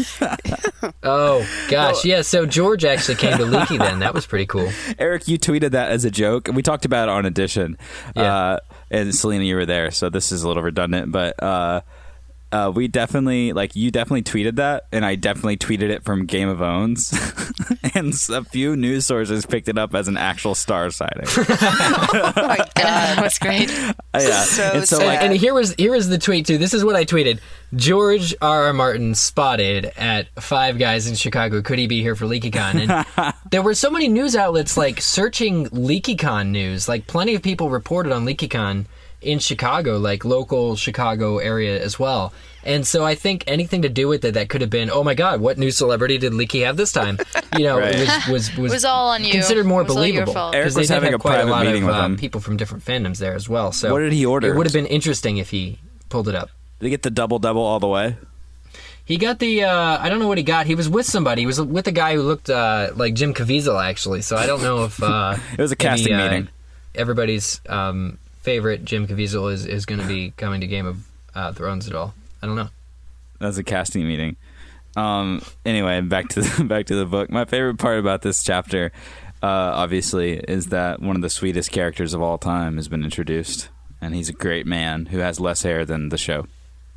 Oh gosh, yeah. So George actually came to Leaky then. That was pretty cool. Eric, you tweeted that as a joke. We talked about it on Edition. Yeah. Uh, and Selena, you were there, so this is a little redundant, but uh, uh, we definitely, like, you definitely tweeted that, and I definitely tweeted it from Game of Owns. And a few news sources picked it up as an actual star sighting. Oh my God. That was great. Uh, yeah. So and so, sad. like, And here was here was the tweet too. This is what I tweeted: George R. R. Martin spotted at Five Guys in Chicago. Could he be here for LeakyCon? And there were so many news outlets like searching LeakyCon news. Like plenty of people reported on LeakyCon in Chicago, like local Chicago area as well. And so I think anything to do with it that could have been, oh my God, what new celebrity did Leaky have this time? You know, Right. it was was was, It was all on you. considered more It was all your believable. fault. Eric 'Cause they was did having have a quite private lot meeting of, with uh, him. people from different fandoms there as well. So What did he order? It would have been interesting if he pulled it up. did he get the double double all the way? He got the, uh, I don't know what he got. He was with somebody. He was with a guy who looked uh, like Jim Caviezel, actually. So I don't know if... Uh, It was a casting maybe, uh, meeting. Everybody's um, favorite Jim Caviezel is, is going to be coming to Game of uh, Thrones at all. I don't know. That was a casting meeting. Um, anyway, back to the, back to the book. My favorite part about this chapter, uh, obviously, is that one of the sweetest characters of all time has been introduced, and he's a great man who has less hair than the show.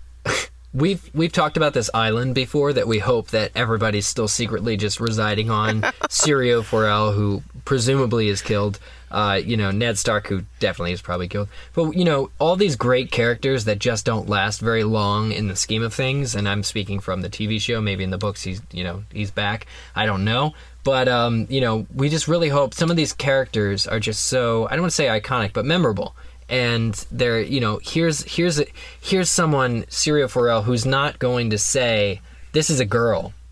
We've we've talked about this island before that we hope that everybody's still secretly just residing on. Syrio Forel, who presumably is killed. Uh, you know, Ned Stark, who definitely is probably killed. But, you know, all these great characters that just don't last very long in the scheme of things, and I'm speaking from the T V show, maybe in the books he's, you know, he's back. I don't know. But, um, you know, we just really hope some of these characters are just so, I don't want to say iconic, but memorable. And they're, you know, here's here's a, here's someone, Syrio Forel, who's not going to say, this is a girl.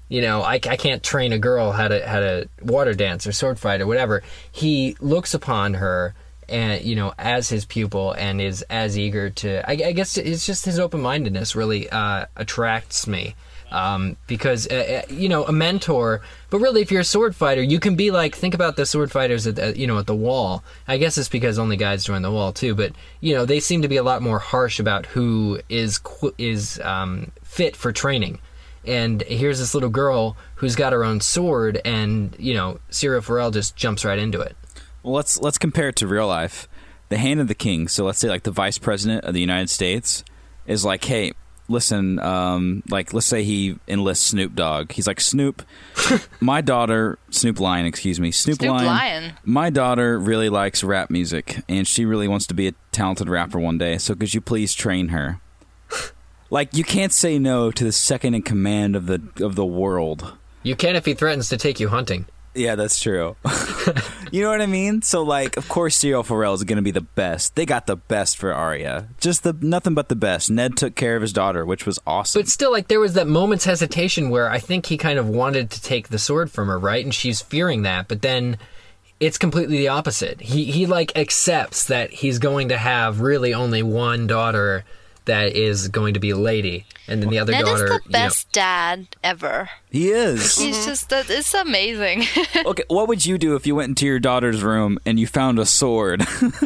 You know, I, I can't train a girl how to how to water dance or sword fight or whatever. He looks upon her, and you know, as his pupil, and is as eager to. I, I guess it's just his open-mindedness really uh, attracts me, um, because uh, you know, a mentor. But really, if you're a sword fighter, you can be like, think about the sword fighters at the, you know, at the wall. I guess it's because only guys join the wall too. But you know, they seem to be a lot more harsh about who is is um, fit for training. And here's this little girl who's got her own sword, and you know, Syrio Forel just jumps right into it. Well, let's let's compare it to real life. The hand of the king. So let's say like the vice president of the United States is like, hey, listen, um, like let's say he enlists Snoop Dogg. He's like, Snoop, my daughter, Snoop Lion, excuse me, Snoop, Snoop Lion, Lion. My daughter really likes rap music, and she really wants to be a talented rapper one day. So could you please train her? Like, you can't say no to the second in command of the of the world. You can if he threatens to take you hunting. Yeah, that's true. You know what I mean? So, like, of course, Syrio Forel is going to be the best. They got the best for Arya. Just the nothing but the best. Ned took care of his daughter, which was awesome. But still, like, there was that moment's hesitation where I think he kind of wanted to take the sword from her, right? And she's fearing that. But then it's completely the opposite. He, he like, accepts that he's going to have really only one daughter that is going to be a lady, and then the other Ned daughter. is the best you know, dad ever. He is. He's just that. It's amazing. Okay, what would you do if you went into your daughter's room and you found a sword? He's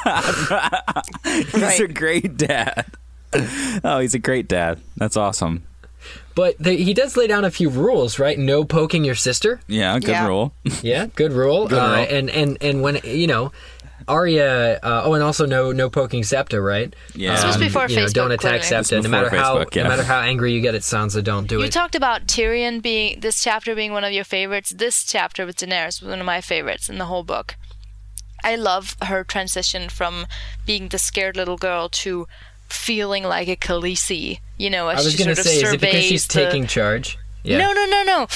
Right. a great dad. Oh, he's a great dad. That's awesome. But the, he does lay down a few rules, right? No poking your sister. Yeah, good Yeah. rule. Yeah, good rule. Good uh, rule. And and and when you know. Arya, uh, oh, and also no, no poking Septa, right? Yeah. This was before you know, Facebook, don't attack clearly. Septa. No This was matter before how, Facebook, yeah. no matter how angry you get at Sansa, don't do You it. talked about Tyrion being this chapter being one of your favorites. This chapter with Daenerys was one of my favorites in the whole book. I love her transition from being the scared little girl to feeling like a Khaleesi. You know, as I was she going to sort of say, is it because surveys she's the- taking charge? Yeah. No, no, no, no.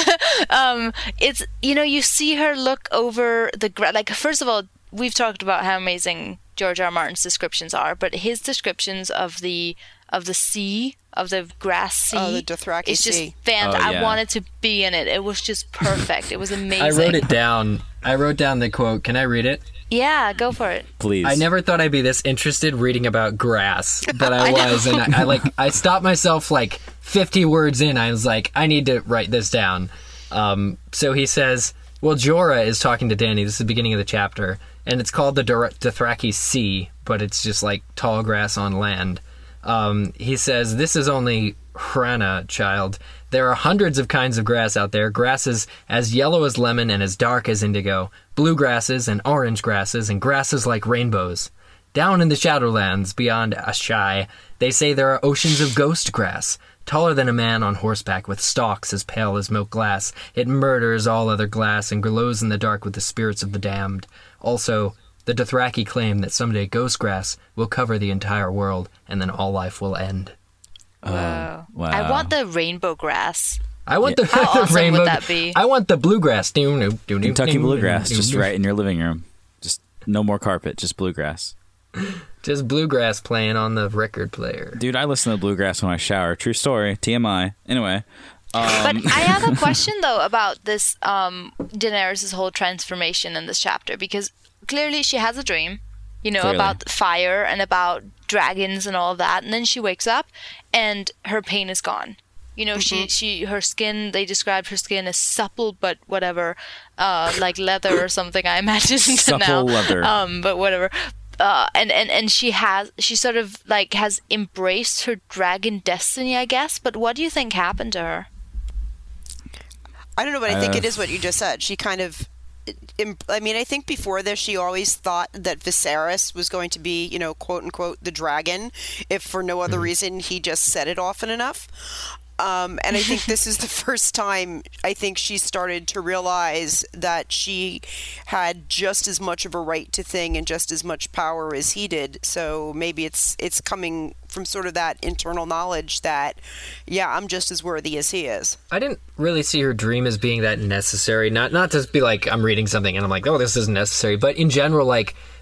um, it's you know, you see her look over the gra- like. First of all, we've talked about how amazing George R. R. Martin's descriptions are, but his descriptions of the of the sea, of the grass sea, Oh, the Dothraki it's just Sea. fantastic. Oh, yeah. I wanted to be in it. It was just perfect. It was amazing. I wrote it down. I wrote down the quote. Can I read it? Yeah, go for it. Please. I never thought I'd be this interested reading about grass, but I was, and I, I like I stopped myself like fifty words in. I was like, I need to write this down. Um, so he says, well, Jorah is talking to Dany. This is the beginning of the chapter, and it's called the Dor- Dothraki Sea, but it's just like tall grass on land. Um, he says, this is only Hrana, child. There are hundreds of kinds of grass out there. Grasses as yellow as lemon and as dark as indigo. Blue grasses and orange grasses and grasses like rainbows. Down in the Shadowlands beyond Ashai, they say there are oceans of ghost grass. Taller than a man on horseback with stalks as pale as milk glass. It murders all other glass and glows in the dark with the spirits of the damned. Also, the Dothraki claim that someday ghost grass will cover the entire world and then all life will end. Wow. wow. I want the rainbow grass. I want the, How the awesome would rainbow. that be? I want the bluegrass. Kentucky bluegrass, just right in your living room. Just no more carpet, just bluegrass. Just bluegrass playing on the record player. Dude, I listen to bluegrass when I shower. True story. T M I. Anyway. But I have a question though about this um, Daenerys' whole transformation in this chapter, because clearly she has a dream, you know, Clearly. about fire and about dragons and all of that, and then she wakes up and her pain is gone. You know, she, she her skin, they described her skin as supple, but whatever, uh, like leather or something, I imagine Supple now. leather. Um, but whatever. Uh, and, and, and she has, she sort of like has embraced her dragon destiny, I guess. But what do you think happened to her? I don't know, but I think Uh, it is what you just said. She kind of, I mean, I think before this, she always thought that Viserys was going to be, you know, quote unquote, the dragon, if for no other reason he just said it often enough. Um, and I think this is the first time I think she started to realize that she had just as much of a right to thing and just as much power as he did. So maybe it's it's coming from sort of that internal knowledge that, yeah, I'm just as worthy as he is. I didn't really see her dream as being that necessary. Not not to be like, I'm reading something and I'm like, oh, this isn't necessary. But in general, like,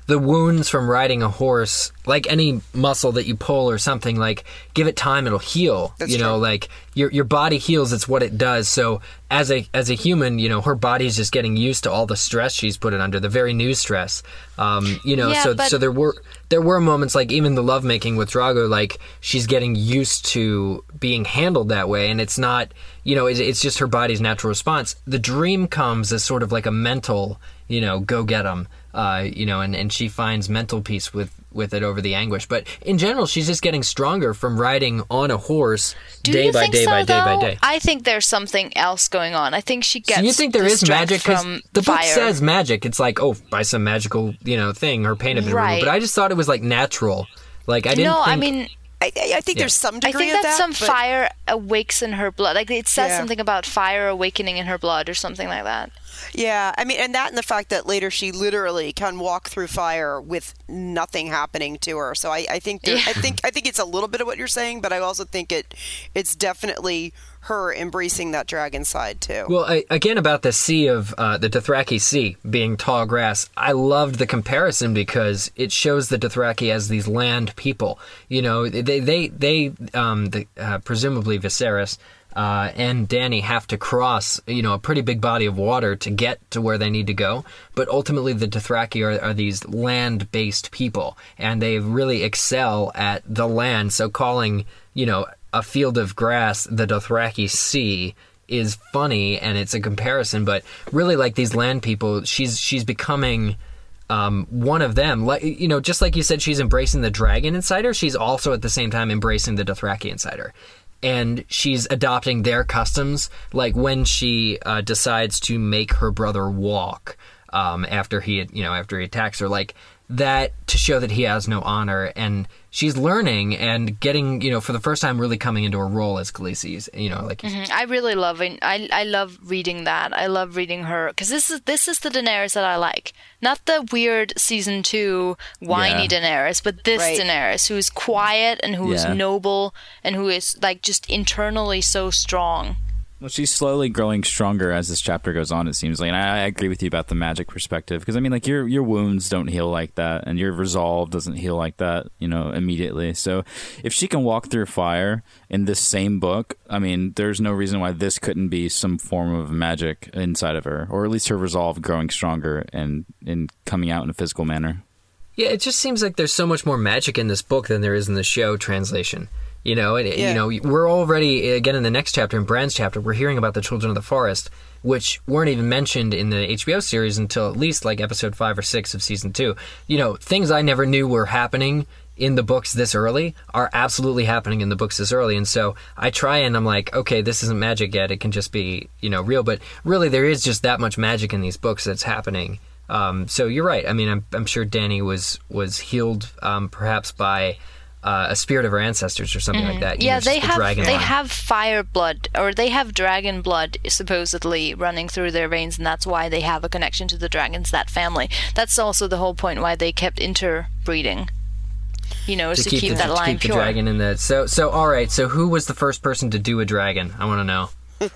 the wounds from riding a horse, like any muscle that you pull or something, like give it time, it'll heal. That's you know, true. like your your body heals. It's what it does. So as a as a human, you know, her body's just getting used to all the stress she's put it under, the very new stress. Um, you know, Yeah, so but- so there were there were moments like even the lovemaking with Drago, like she's getting used to being handled that way, and it's not, you know, it's, it's just her body's natural response. The dream comes as sort of like a mental, you know, go get 'em. Uh, you know, and, and she finds mental peace with, with it over the anguish. But in general, she's just getting stronger from riding on a horse Do day you by think day so, by day by though? day. I think there's something else going on. I think she gets So you think there the is strength magic? 'Cause from the book fire. says magic. It's like, oh, by some magical, you know, thing, her pain had been removed. Right. But I just thought it was like natural. Like I didn't. No, think, I mean, I, I I think Yeah. there's some I degree think of that that. some but- fire awakes in her blood. Like it says Yeah. something about fire awakening in her blood or something like that. Yeah, I mean, and that and the fact that later she literally can walk through fire with nothing happening to her. So I, I think there, I think I think it's a little bit of what you're saying, but I also think it it's definitely her embracing that dragon side too. Well, I, again, about the sea of uh, the Dothraki Sea being tall grass, I loved the comparison because it shows the Dothraki as these land people. You know, they they they um, the, uh, presumably Viserys uh, and Dany have to cross, you know, a pretty big body of water to get to where they need to go. But ultimately, the Dothraki are, are these land-based people, and they really excel at the land. So calling, you know, a field of grass the Dothraki Sea is funny, and it's a comparison, but really, like these land people, she's she's becoming um, one of them. Like, you know, just like you said, she's embracing the dragon inside her, she's also at the same time embracing the Dothraki inside her. And she's adopting their customs, like when she uh, decides to make her brother walk um, after he, you know, after he attacks her, like that, to show that he has no honor. And she's learning and getting, you know, for the first time, really coming into her role as Khaleesi's, you know, like. Mhm. I really love it. I I love reading that. I love reading her because this is this is the Daenerys that I like, not the weird season two whiny Yeah. Daenerys, but this Right. Daenerys who is quiet and who is Yeah. noble and who is like just internally so strong. Well, she's slowly growing stronger as this chapter goes on, it seems like. And I, I agree with you about the magic perspective. Because, I mean, like, your your wounds don't heal like that. And your resolve doesn't heal like that, you know, immediately. So if she can walk through fire in this same book, I mean, there's no reason why this couldn't be some form of magic inside of her. Or at least her resolve growing stronger and, and coming out in a physical manner. Yeah, it just seems like there's so much more magic in this book than there is in the show translation. You know, and, Yeah. you know, we're already, again, in the next chapter, in Bran's chapter, we're hearing about the Children of the Forest, which weren't even mentioned in the H B O series until at least like episode five or six of season two. You know, things I never knew were happening in the books this early are absolutely happening in the books this early. And so I try and I'm like, okay, this isn't magic yet. It can just be, you know, real. But really, there is just that much magic in these books that's happening. Um, so you're right. I mean, I'm, I'm sure Dany was, was healed um, perhaps by uh, a spirit of her ancestors or something like that. You Yeah, know, just they the have dragon they line. have fire blood, or they have dragon blood supposedly running through their veins, and that's why they have a connection to the dragons, that family. That's also the whole point why they kept interbreeding. You know, is to, keep, the, that to line keep the pure. dragon in the so so all right, so who was the first person to do a dragon? I want to know.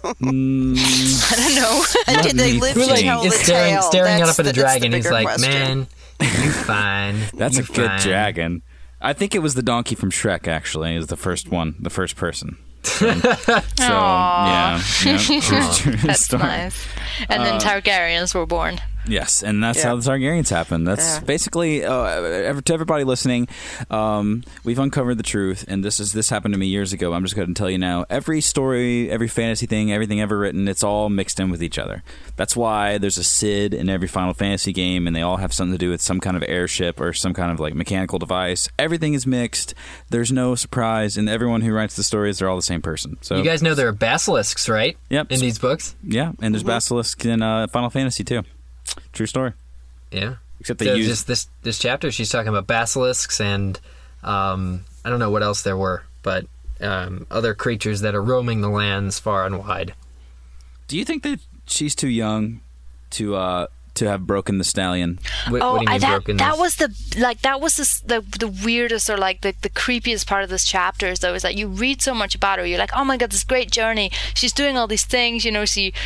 I don't know. And did they me live Who, to like, tell is the staring tale? staring That's up at the, a that's the dragon. He's bigger like, question. man, you fine. That's you a good fine." dragon. I think it was the donkey from Shrek, actually, is the first one, the first person. So, so yeah. yeah true, true That's story. nice. And then Targaryens were born. Yes, and that's Yeah. how the Targaryens happen. That's Yeah. basically uh, ev- to everybody listening. Um, we've uncovered the truth, and this is this happened to me years ago. I'm just going to tell you now. Every story, every fantasy thing, everything ever written, it's all mixed in with each other. That's why there's a Cid in every Final Fantasy game, and they all have something to do with some kind of airship or some kind of like mechanical device. Everything is mixed. There's no surprise, and everyone who writes the stories, they're all the same person. So You guys know there are basilisks, right? Yep. In these books. yeah, and there's basilisk in uh, Final Fantasy too. True story. Yeah. Except they So use just this this chapter, she's talking about basilisks and um, I don't know what else there were, but um, other creatures that are roaming the lands far and wide. Do you think that she's too young to uh, to have broken the stallion? What, Oh, what do you I, mean that broken? that this? was the like that was the the, the weirdest or like the, the creepiest part of this chapter is though is that you read so much about her, you're like, oh my god, this great journey. She's doing all these things, you know. She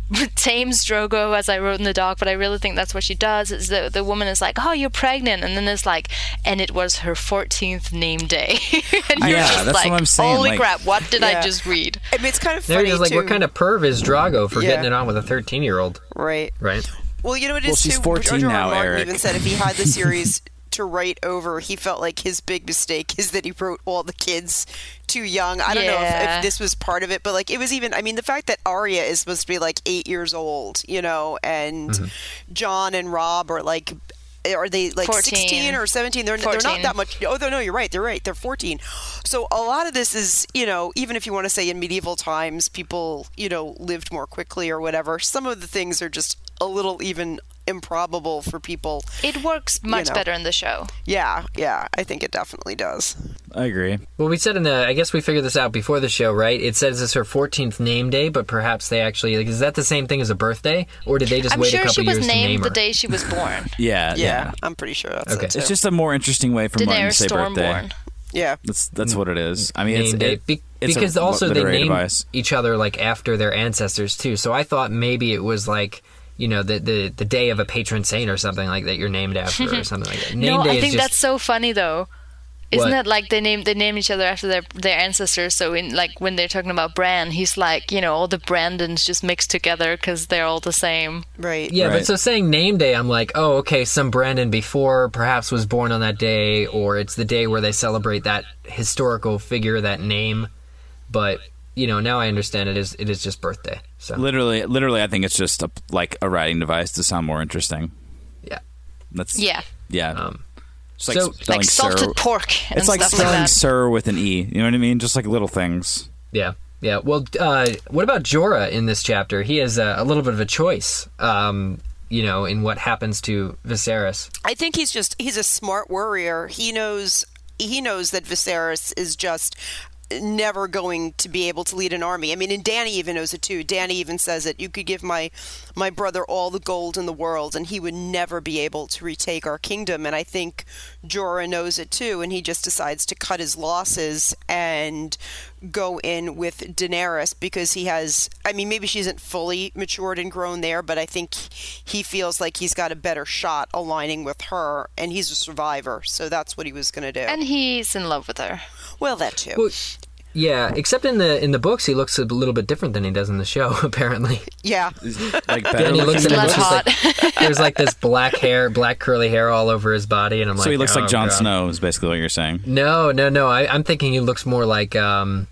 tames Drogo, as I wrote in the doc, but I really think that's what she does. Is the the woman is like, "Oh, you're pregnant," and then it's like, and it was her fourteenth name day, and you're Yeah, just that's like, what I'm saying, "Holy like- crap! What did I Yeah. just read?" I mean, it's kind of They're funny just like, too. what kind of perv is Drago for Yeah. getting it on with a thirteen-year-old, Right. right? Well, you know what it is Well, she's too. fourteen George R. R. now, Martin Eric. even said if he had the series to write over, he felt like his big mistake is that he wrote all the kids too young. I don't know if, Yeah. if this was part of it, but like it was even. I mean, the fact that Arya is supposed to be like eight years old, you know, and Mm-hmm. John and Rob are like. Are they like fourteen. sixteen or seventeen? They're, they're not fourteen. that much. Oh, no, you're right. They're right. They're fourteen. So a lot of this is, you know, even if you want to say in medieval times, people, you know, lived more quickly or whatever, some of the things are just a little even improbable for people. It works much know. better in the show. Yeah, yeah, I think it definitely does. I agree. Well, we said in the, I guess we figured this out before the show, right? It says it's her fourteenth name day, but perhaps they actually, like, is that the same thing as a birthday? Or did they just I'm wait a sure couple she was years to name named her? the day she was born. Yeah, Yeah, yeah. I'm pretty sure that's Okay. it too. It's just a more interesting way for Martin to Daenerys say birthday. Stormborn. yeah. That's that's what it is. I mean, Name it's, day. it, Be- it's a because also they literary named device. each other, like, after their ancestors, too. So I thought maybe it was, like, you know, the, the, the day of a patron saint or something like that you're named after or something like that. Name No, day I is think just, that's so funny though. Isn't What? it like they name they name each other after their their ancestors? So in like when they're talking about Bran, he's like, you know, all the Brandons just mixed together because they're all the same. Right. Yeah, Right. but so saying name day, I'm like, oh, okay, some Brandon before perhaps was born on that day, or it's the day where they celebrate that historical figure, that name. But, you know, now I understand it is it is just birthday. So, Literally, literally, I think it's just a, like a writing device to sound more interesting. yeah. That's Yeah, yeah. Um, it's like so- spelling like salted sir. pork and It's like stuff spelling like that. sir with an e. You know what I mean? Just like little things. Yeah, yeah. Well, uh, what about Jorah in this chapter? He has a, a little bit of a choice, um, you know, in what happens to Viserys. I think he's just he's a smart warrior. He knows he knows that Viserys is just never going to be able to lead an army. I mean, and Dany even knows it too. Dany even says it. You could give my my brother all the gold in the world, and he would never be able to retake our kingdom. And I think Jorah knows it too, and he just decides to cut his losses and go in with Daenerys because he has. I mean, maybe she isn't fully matured and grown there, but I think he feels like he's got a better shot aligning with her, and he's a survivor, so that's what he was going to do. And he's in love with her. Well, that too. Well, yeah, except in the in the books, he looks a little bit different than he does in the show. Apparently, Yeah. Like better and he looks looking at him, Less it's than- just like, there's like this black hair, black curly hair all over his body, and I'm like, So he looks oh, like Jon God. Snow. Is basically what you're saying. No, no, no. I, I'm thinking he looks more like, um,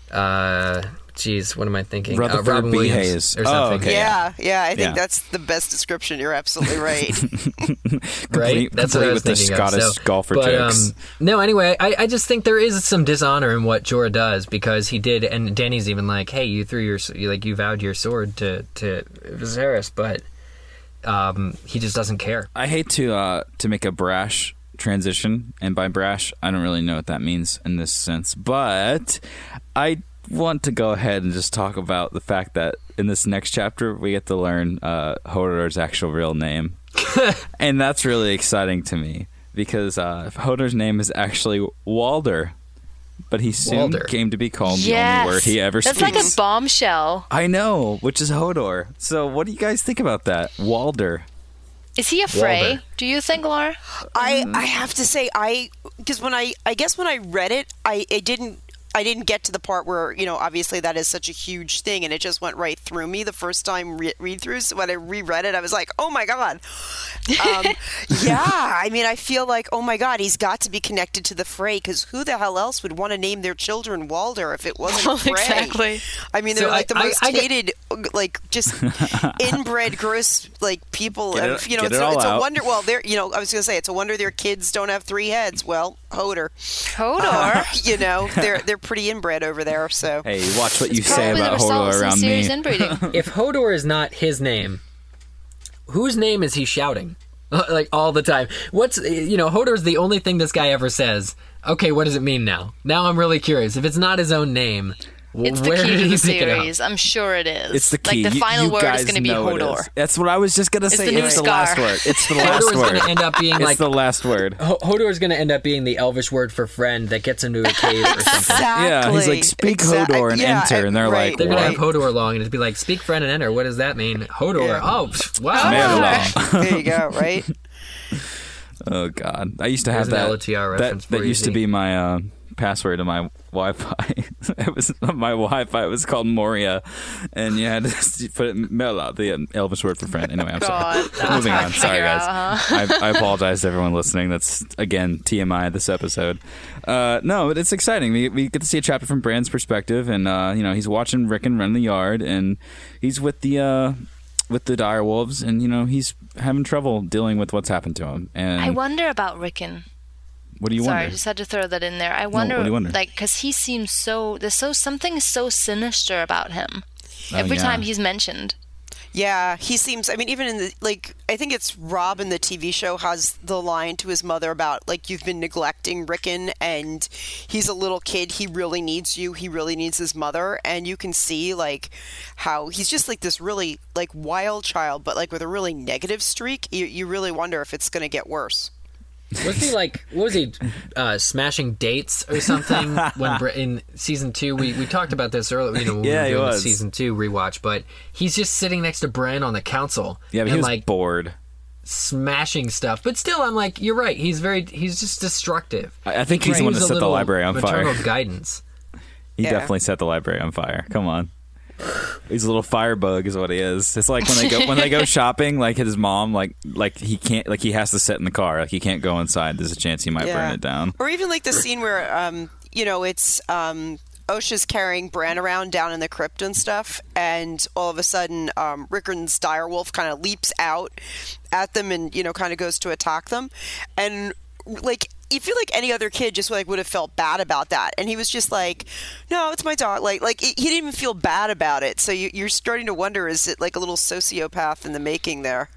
uh, geez, what am I thinking? Uh, Rutherford Robin B. Williams Hayes. or Oh, something. okay. Yeah, yeah, I think Yeah. that's the best description. You're absolutely right. Right? Complete- That's what complete I was with the thinking Scottish of. So, golfer but, jokes. Um, no, anyway, I, I just think there is some dishonor in what Jorah does because he did, and Danny's even like, hey, you threw your, you, like, you vowed your sword to, to Viserys, but um, he just doesn't care. I hate to uh, to make a brash transition, and by brash, I don't really know what that means in this sense, but I want to go ahead and just talk about the fact that in this next chapter we get to learn uh, Hodor's actual real name, and that's really exciting to me because uh, Hodor's name is actually Walder, but he soon Walder. came to be called Yes, the only word he ever that's speaks. like a bombshell. I know, which is Hodor. So what do you guys think about that, Walder? Is he a Frey? Walder. Do you think, Laura? I I have to say I because when I I guess when I read it I it didn't I didn't get to the part where, you know, obviously that is such a huge thing and it just went right through me the first time re- read through. So when I reread it, I was like, oh my God. Um, yeah, I mean, I feel like, oh my God, he's got to be connected to the Frey because who the hell else would want to name their children Walder if it wasn't Well, Frey? exactly. I mean, they're So like I- the I- most I get- hated, like just inbred, gross, like people. Get it- of, you know, get it's, it a, all it's a out. wonder. Well, they're, you know, I was going to say it's a wonder their kids don't have three heads. Well, Hodor. Hodor. You know, they're they're pretty inbred over there. So Hey, watch what you say Probably the about result Hodor of some around serious me. inbreeding. If Hodor is not his name, whose name is he shouting? Like, all the time. What's, you know, Hodor's the only thing this guy ever says. Okay, what does it mean now? Now I'm really curious. If it's not his own name, It's the Where key did to he the pick it up? series. I'm sure it is. It's the key. Like the You- final you word guys is going to be know it Hodor. is. That's what I was just gonna It's say. the new it's the Scar. last word. It's the last Hodor's word. going to end up being It's like the last word. Ho- Hodor's going to end up being the Elvish word for friend that gets into a cave or something. Exactly. Yeah, he's like, speak Exact- Hodor and yeah, enter, and they're right, like, They're going to have what? Hodor along and it'd be like, speak friend and enter. What does that mean? Hodor. Yeah. Oh, pff, wow. Merlot. There you go. Right. Oh God, I used to have There's an that. L O T R that reference for that you, used to Z. be my uh, password to my Wi-Fi. It was my Wi-Fi was called Moria, and you had to put it Merlot, the um, Elvish word for friend. Anyway, I'm God. sorry. Moving on. Sorry, Figure guys. out, I, I apologize to everyone listening. That's again T M I this episode. Uh, no, but it's exciting. We we get to see a chapter from Bran's perspective, and uh, you know he's watching Rickon run the yard, and he's with the. Uh, with the direwolves, and you know he's having trouble dealing with what's happened to him. And I wonder about Rickon. what do you Sorry, I wonder? just had to throw that in there. I wonder, what do you wonder? like, because he seems so. There's so something so sinister about him. Oh, Every yeah. time he's mentioned. Yeah, he seems. I mean, even in the like, I think it's Rob in the T V show has the line to his mother about like you've been neglecting Rickon, and he's a little kid. He really needs you. He really needs his mother, and you can see like how he's just like this really like wild child, but like with a really negative streak. You you really wonder if it's going to get worse. Was he like, what was he, uh, smashing dates or something? When Br- in season two, we, we talked about this earlier, you know, when Yeah, we he were doing the was. season two rewatch, but he's just sitting next to Bran on the council. Yeah, but he and was like bored. smashing stuff. But still, I'm like, you're right. He's very, he's just destructive. I- I think He he's the one craves that a set the little library on fire. maternal guidance. He Yeah. definitely set the library on fire. Come on. He's a little firebug, is what he is. It's like when they go when they go shopping. Like his mom, like like he can't, like he has to sit in the car. Like he can't go inside. There's a chance he might burn it down. Or even like the scene where, um, you know, it's um, Osha's carrying Bran around down in the crypt and stuff, and all of a sudden, um, Rickon's direwolf kind of leaps out at them and you know kind of goes to attack them, and like you feel like any other kid just like would have felt bad about that, and he was just like, no, it's my dog. Like like he didn't even feel bad about it. So you, you're starting to wonder, is it like a little sociopath in the making there?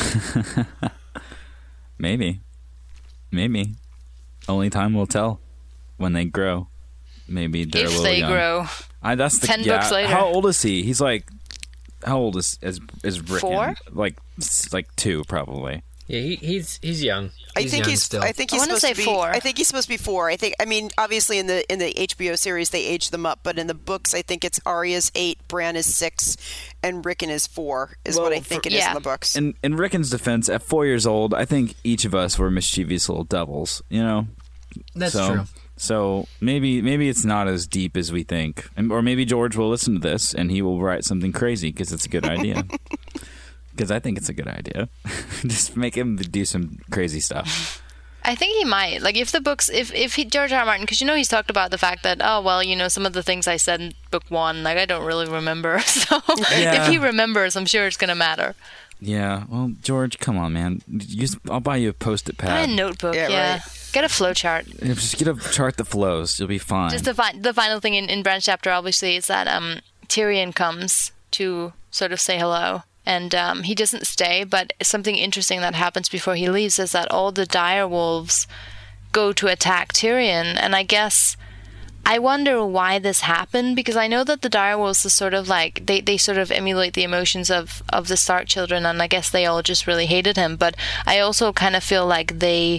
Maybe, maybe. Only time will tell when they grow. Maybe they're a If little they young. grow. I, that's the Ten yeah. books later. How old is he? He's like, how old is is is Rickon? Four? Like s- like two probably. Yeah, he, he's he's young. I He's think young he's. still. I think I he's wanna supposed say to be. four. I think he's supposed to be four. I think. I mean, obviously in the in the H B O series they age them up, but in the books I think it's Arya's eight, Bran is six, and Rickon is four. Is what Well, I think for- it is yeah. in the books. In in Rickon's defense, at four years old, I think each of us were mischievous little devils. You know. That's so, true. So maybe maybe it's not as deep as we think, and, or maybe George will listen to this and he will write something crazy because it's a good idea. Because I think it's a good idea. Just make him do some crazy stuff. I think he might. Like, if the books, if if he, George R. R. Martin, because you know he's talked about the fact that, oh well, you know, some of the things I said in book one, like I don't really remember. So Yeah. if he remembers, I'm sure it's gonna matter. Yeah. Well, George, come on, man. Use, I'll buy you a post-it Buy a pad. notebook, Yeah, yeah. right. Get a flow chart. Just get a chart that flows. You'll be fine. Just the fi- the final thing in in Bran's chapter, obviously, is that um Tyrion comes to sort of say hello. And um, he doesn't stay, but something interesting that happens before he leaves is that all the dire wolves go to attack Tyrion. And I guess I wonder why this happened, because I know that the dire wolves is sort of like, they, they sort of emulate the emotions of, of the Stark children, and I guess they all just really hated him. But I also kind of feel like they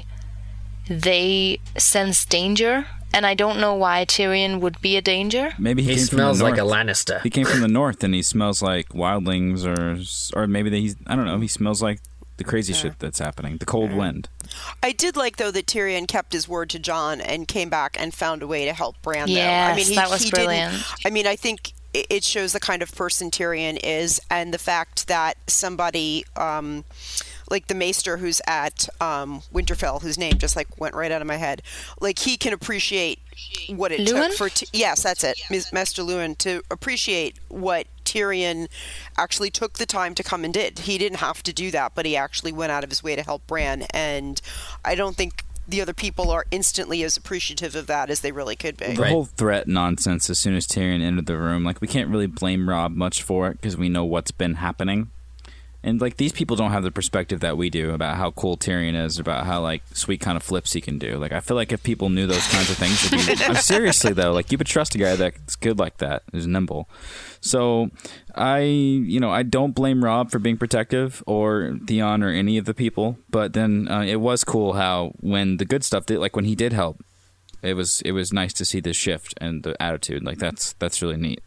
they sense danger, and I don't know why Tyrion would be a danger. Maybe he, He came smells from the like a north. Lannister. He came from the north, and he smells like wildlings, or or maybe that he's I don't know. He smells like the crazy shit that's happening, the cold wind. I did like though that Tyrion kept his word to Jon and came back and found a way to help Bran. though. I Yes, mean, he, that was he brilliant. Didn't, I mean, I think it it shows the kind of person Tyrion is, and the fact that somebody. Um, like the maester who's at um, Winterfell, whose name just like went right out of my head. Like he can appreciate what it Luwin? took for Ty- yes, that's it, Mis- Maester Luwin, to appreciate what Tyrion actually took the time to come and did. He didn't have to do that, but he actually went out of his way to help Bran, and I don't think the other people are instantly as appreciative of that as they really could be. The Right. whole threat nonsense as soon as Tyrion entered the room, like we can't really blame Rob much for it because we know what's been happening. And like these people don't have the perspective that we do about how cool Tyrion is, about how like sweet kind of flips he can do. Like I feel like if people knew those kinds of things, it'd be, I'm seriously though, like you would trust a guy that's good like that, who's nimble. So I, you know, I don't blame Rob for being protective or Theon or any of the people, but then uh, it was cool how when the good stuff did, like when he did help, it was it was nice to see the shift and the attitude. Like that's that's really neat.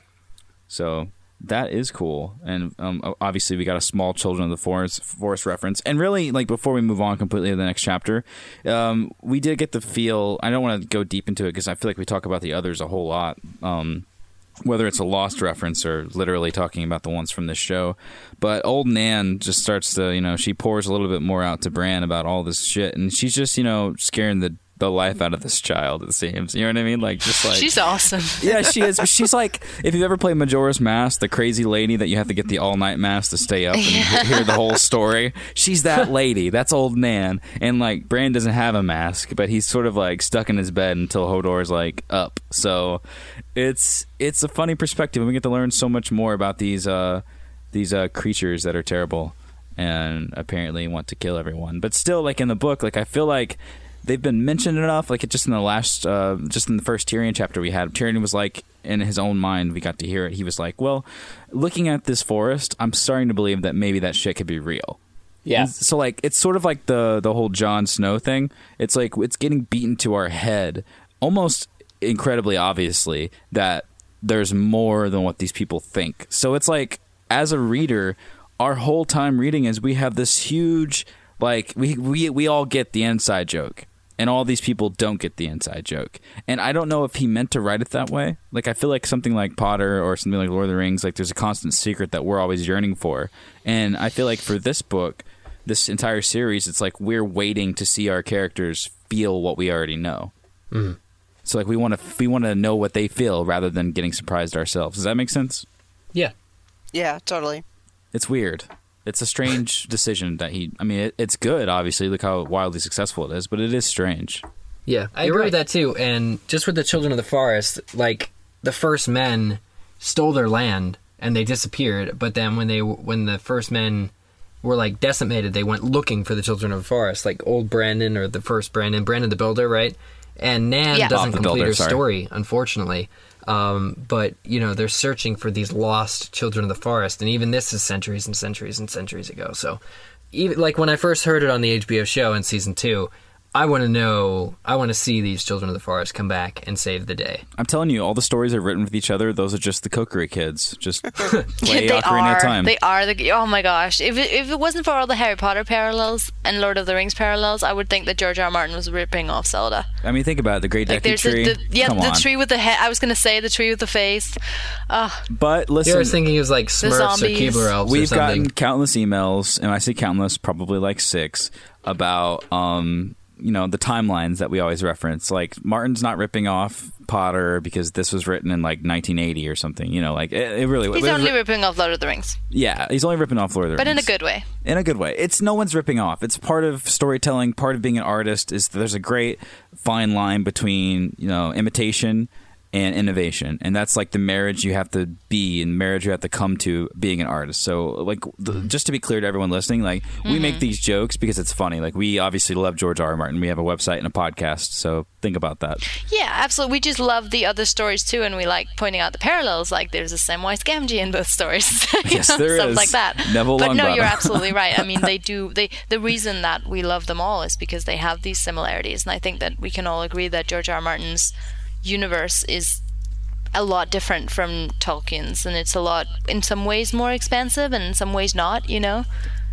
So. That is cool, and um, obviously we got a small Children of the Forest forest reference. And really, like before we move on completely to the next chapter, um, we did get the feel. I don't want to go deep into it because I feel like we talk about the others a whole lot, um, whether it's a Lost reference or literally talking about the ones from this show. But old Nan just starts to, you know, she pours a little bit more out to Bran about all this shit, and she's just, you know, scaring the. the life out of this child, it seems. You know what I mean? Like, just like... She's awesome. Yeah, she is. She's like, if you've ever played Majora's Mask, the crazy lady that you have to get the all-night mask to stay up and yeah. hear the whole story. She's that lady. That's old Nan. And, like, Bran doesn't have a mask, but he's sort of, like, stuck in his bed until Hodor's, like, up. So, it's it's a funny perspective. We get to learn so much more about these, uh, these uh, creatures that are terrible and apparently want to kill everyone. But still, like, in the book, like, I feel like they've been mentioned enough, like it just in the last, uh, just in the first Tyrion chapter we had. Tyrion was like, in his own mind, we got to hear it. He was like, well, looking at this forest, I'm starting to believe that maybe that shit could be real. Yeah. And so like, it's sort of like the the whole Jon Snow thing. It's like, it's getting beaten to our head, almost incredibly obviously, that there's more than what these people think. So it's like, as a reader, our whole time reading is we have this huge, like, we we we all get the inside joke. And all these people don't get the inside joke. And I don't know if he meant to write it that way. Like, I feel like something like Potter or something like Lord of the Rings, like, there's a constant secret that we're always yearning for. And I feel like for this book, this entire series, it's like we're waiting to see our characters feel what we already know. Mm. So, like, we want to we want to know what they feel rather than getting surprised ourselves. Does that make sense? Yeah. Yeah, totally. It's weird. It's a strange decision that he... I mean, it, it's good, obviously. Look how wildly successful it is, but it is strange. Yeah, I You're agree right. with that, too. And just with the Children of the Forest, like, the first men stole their land, and they disappeared. But then when they when the first men were, like, decimated, they went looking for the Children of the Forest, like old Brandon, or the first Brandon, Brandon the Builder, right? And Nan Yeah. doesn't Bob the complete Builder, her sorry. story, unfortunately. Um, but, you know, they're searching for these lost children of the forest. And even this is centuries and centuries and centuries ago. So, even like when I first heard it on the H B O show in season two, I want to know, I want to see these children of the forest come back and save the day. I'm telling you, all the stories are written with each other. Those are just the Cookery kids. Just play they Ocarina are. of Time. They are the. Oh my gosh! If it, if it wasn't for all the Harry Potter parallels and Lord of the Rings parallels, I would think that George R. R. Martin was ripping off Zelda. I mean, think about it. The Great Like Deku there's Tree. the, the yeah Come the on. tree with the head. I was gonna say the tree with the face. Uh, But You listen, was thinking it was like Smurfs or zombies. Keebler elves or we've something. gotten countless emails, and I say countless, probably like six, about um, you know, the timelines that we always reference. Like, Martin's not ripping off Potter because this was written in like nineteen eighty or something. You know, like it, it really. he's it, only ripping off Lord of the Rings, yeah, he's only ripping off Lord of the but in a Rings. good way. In a good way. It's no one's ripping off. It's part of storytelling. Part of being an artist is there's a great fine line between, you know, imitation and innovation, and that's like the marriage you have to be and marriage you have to come to being an artist. So, like, the, just to be clear to everyone listening, like, we Mm-hmm. make these jokes because it's funny. Like, we obviously love George R. R. Martin. We have a website and a podcast, so think about that. Yeah, absolutely. We just love the other stories too, and we like pointing out the parallels. Like there's a Samwise Gamgee in both stories. You Yes, know, there stuff is. like that. Neville but no, Longbottom. you're absolutely right. I mean, they do. They the reason that we love them all is because they have these similarities, and I think that we can all agree that George R. R. Martin's universe is a lot different from Tolkien's, and it's a lot, in some ways, more expansive, and in some ways not. You know,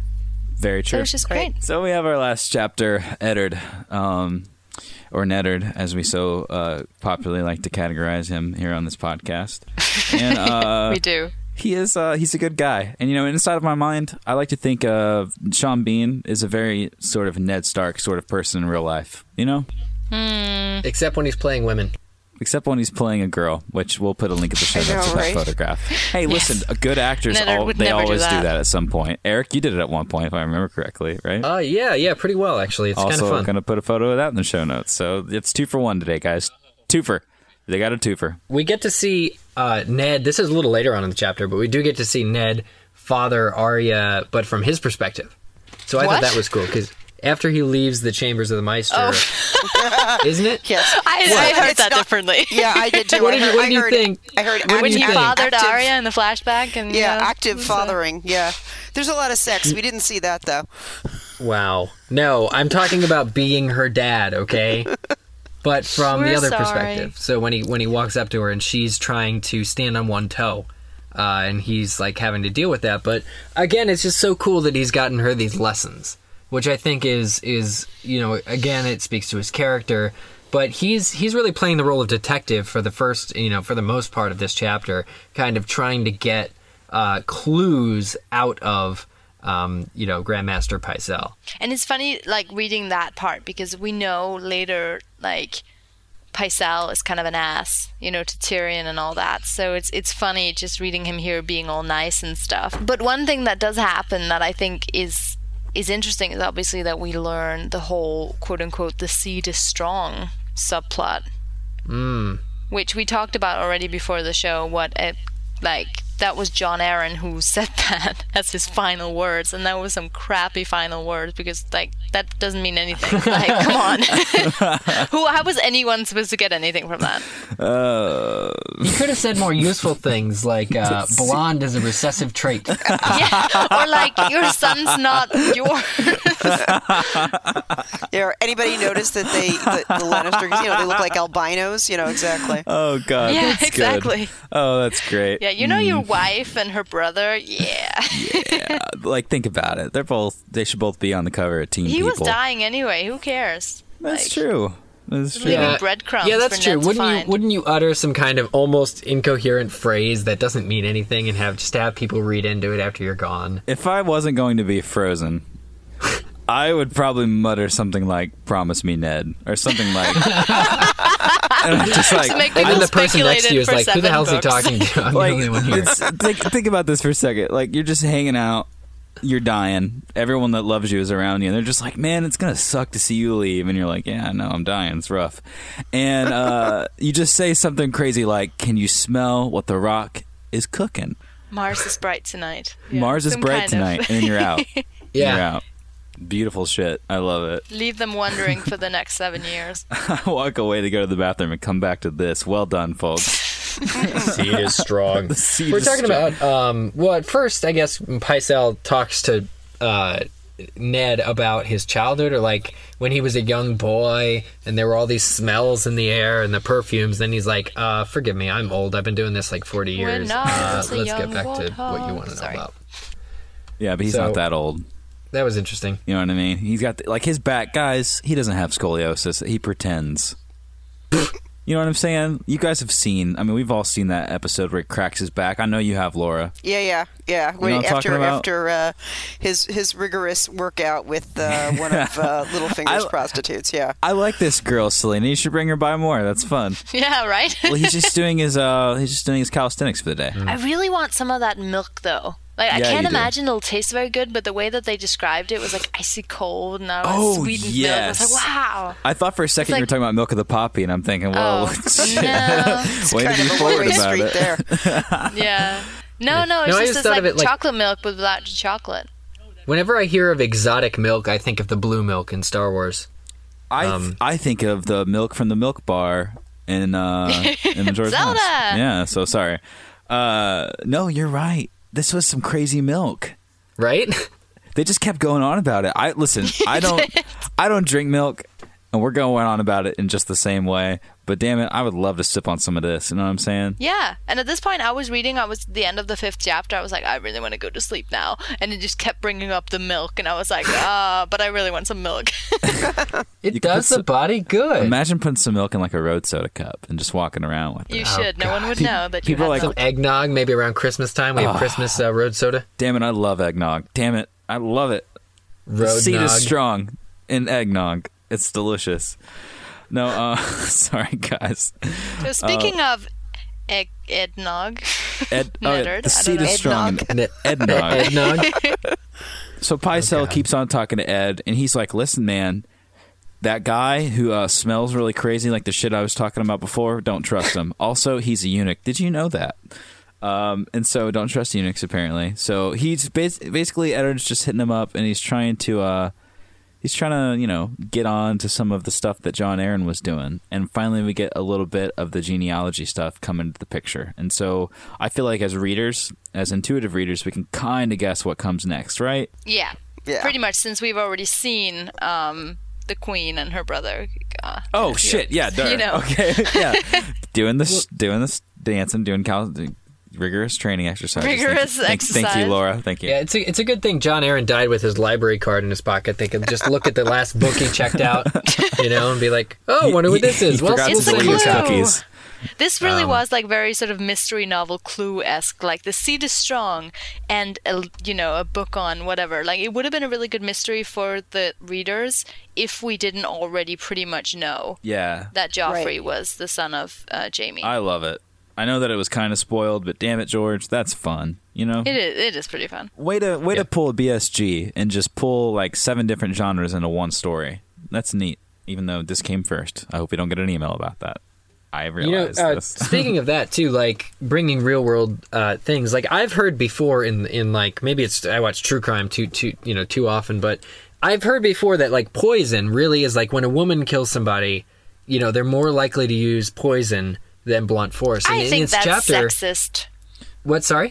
Very so true. it's just great. So we have our last chapter, Eddard, um, or Neddard, as we so uh, popularly like to categorize him here on this podcast. And uh, We do. he is uh, he's a good guy. And, you know, inside of my mind, I like to think of Sean Bean is a very sort of Ned Stark sort of person in real life, you know? Except when he's playing women. Except when he's playing a girl, which we'll put a link at the show I know, notes of that right? photograph. Hey, listen, a good actors, Neddard all, would they never do always do that. that at some point. Eric, you did it at one point, if I remember correctly, right? Oh, uh, yeah, yeah, pretty well, actually. It's kind of Also, fun. going to put a photo of that in the show notes. So it's two for one today, guys. Twofer. They got a twofer. We get to see uh, Ned. This is a little later on in the chapter, but we do get to see Ned father Arya, but from his perspective. So I What? thought that was cool because after he leaves the chambers of the Meister, Oh. isn't it? Yes. I, Well, I heard it's that not- differently. Yeah, I did too. What I did you- heard, what I did you heard, think? I heard What did When you he think? fathered active- Arya in the flashback, and Yeah, you know, active it was, uh, fathering. Yeah. There's a lot of sex. We didn't see that though. Wow. No, I'm talking about being her dad, okay? But from the We're other sorry. perspective. So when he when he walks up to her and she's trying to stand on one toe, uh, and he's like having to deal with that. But again, it's just so cool that he's gotten her these lessons, which I think is is you know again it speaks to his character. But he's he's really playing the role of detective for the first you know for the most part of this chapter, kind of trying to get uh, clues out of. Um, you know, Grandmaster Pycelle. And it's funny, like, reading that part, because we know later, like, Pycelle is kind of an ass, you know, to Tyrion and all that. So it's it's funny just reading him here being all nice and stuff. But one thing that does happen that I think is is interesting is obviously that we learn the whole, quote-unquote, the seed is strong subplot. Mm. Which we talked about already before the show, what it, like, that was John Aaron who said that as his final words, and that was some crappy final words because, like, that doesn't mean anything. Like, come on. Who? How was anyone supposed to get anything from that? Uh, He could have said more useful things like uh, blonde is a recessive trait. Yeah, or like your son's not yours. Yeah. Anybody notice that they the, the Lannisters, you know, they look like albinos? You know, exactly. oh God. Yeah, that's exactly. Good. Oh, that's great. Yeah, you know your wife and her brother. Yeah, Yeah, like think about it. They're both. They should both be on the cover of Teen he People. was dying anyway. Who cares? That's Like, true. That's true. Leaving breadcrumbs yeah, that's for true. Ned to Wouldn't you find. wouldn't you utter some kind of almost incoherent phrase that doesn't mean anything and have just have people read into it after you're gone? If I wasn't going to be frozen, I would probably mutter something like "Promise me, Ned" or something like. and I'm just like, To make And people then the person next to you is speculate like, "Who the for hell's he seven talking books." to?" I'm like the only one here. it's, think, think about this for a second. Like you're just hanging out, you're dying. Everyone that loves you is around you, and they're just like, "Man, it's gonna suck to see you leave." And you're like, "Yeah, I know, I'm dying. It's rough." And uh, you just say something crazy like, "Can you smell what the Rock is cooking?" Mars is bright tonight. Yeah, Mars is some bright kind tonight, of- and then you're out. Yeah. You're out. Beautiful shit. I love it. Leave them wondering for the next seven years. I walk away to go to the bathroom and come back to this. Well done, folks. Seed is strong. seed We're is talking strong. about um, well, at first, I guess Pycelle talks to uh, Ned about his childhood, or like when he was a young boy, and there were all these smells in the air and the perfumes. Then he's like, uh, "Forgive me, I'm old. I've been doing this like forty When years. I Uh, was a let's get young back to what you warthog." want to know Sorry. about." Yeah, but he's So- not that old. That was interesting. You know what I mean? He's got the, like his back, guys. He doesn't have scoliosis. He pretends. You know what I'm saying? You guys have seen. I mean, we've all seen that episode where he cracks his back. I know you have, Laura. Yeah, yeah, yeah. know When, what I'm talking after about? after uh, his his rigorous workout with uh, one of uh, Littlefinger's I- prostitutes. Yeah. I like this girl, Selena. You should bring her by more. That's fun. Yeah, right? Well, he's just doing his uh, he's just doing his calisthenics for the day. I really want some of that milk, though. Like, I Yeah, can't you do. imagine it'll taste very good, but the way that they described it was like icy cold and I was Oh, sweetened yes. milk. I was like, wow. I thought for a second like- you were talking about Milk of the Poppy, and I'm thinking, whoa, Oh, shit. no. way to kind be of a forward one-way about street it. there. Yeah. No, no, it's No, I just, just it's thought like, of it like- chocolate milk with without chocolate. Whenever I hear of exotic milk, I think of the blue milk in Star Wars. I Um, I think of the milk from the milk bar in uh in Majora's Zelda! Mask. Yeah, so sorry. Uh, no, you're right. This was some crazy milk. Right? They just kept going on about it. I listen. I don't. I don't drink milk, and we're going on about it in just the same way. But damn it, I would love to sip on some of this. You know what I'm saying? Yeah. And at this point, I was reading, I was at the end of the fifth chapter. I was like, I really want to go to sleep now. And it just kept bringing up the milk. And I was like, ah, but I really want some milk. It You could does put the body good. Imagine putting some milk in like a road soda cup and just walking around with it. You should. No one would Pe- know that you people had like- Some milk. eggnog, maybe around Christmas time. We have Oh. Christmas uh, road soda. Damn it, I love eggnog. Damn it, I love it. The Road seed nog. is strong in eggnog. It's delicious. No, uh, sorry guys. So speaking of egg, eggnog, Ed, oh, yeah, Nuttered, the I seed don't is know. strong in Ne- eggnog. Eggnog. So Pycelle God. keeps on talking to Ed, and he's like, "Listen, man, that guy who uh, smells really crazy, like the shit I was talking about before, don't trust him. Also, he's a eunuch. Did you know that?" Um, and so don't trust eunuchs, apparently. So he's bas- basically, Eddard's just hitting him up, and he's trying to, uh, he's trying to, you know, get on to some of the stuff that Jon Arryn was doing. And finally we get a little bit of the genealogy stuff come into the picture. And so I feel like as readers, as intuitive readers, we can kind of guess what comes next, right? Yeah. Yeah. Pretty much, since we've already seen um, the queen and her brother. Uh, Oh, shit. Yeah. Duh. You know. Okay. Yeah. doing this, doing this dancing, doing cal- rigorous training exercises. Rigorous thank, exercise. Thank, thank you, Laura. Thank you. Yeah, it's a, it's a good thing Jon Arryn died with his library card in his pocket. They could just look at the last book he checked out, you know, and be like, oh, wonder what this is. He Well, forgot It's to the delete his clue. cookies. This really Um, was like very sort of mystery novel Clue-esque, like the seed is strong and, a, you know, a book on whatever. Like it would have been a really good mystery for the readers if we didn't already pretty much know Yeah. that Joffrey Right. was the son of uh, Jaime. I love it. I know that it was kind of spoiled, but damn it, George, that's fun. You know? It is, it is pretty fun. Way to way Yeah. to pull a B S G and just pull like seven different genres into one story. That's neat. Even though this came first, I hope we don't get an email about that. I You know, realize uh, this. speaking of that too, like bringing real world uh, things. Like I've heard before in in like maybe it's I watch true crime too too you know too often, but I've heard before that like poison really is like when a woman kills somebody, you know, they're more likely to use poison than blunt force. And I in think its that's chapter, sexist. what? Sorry.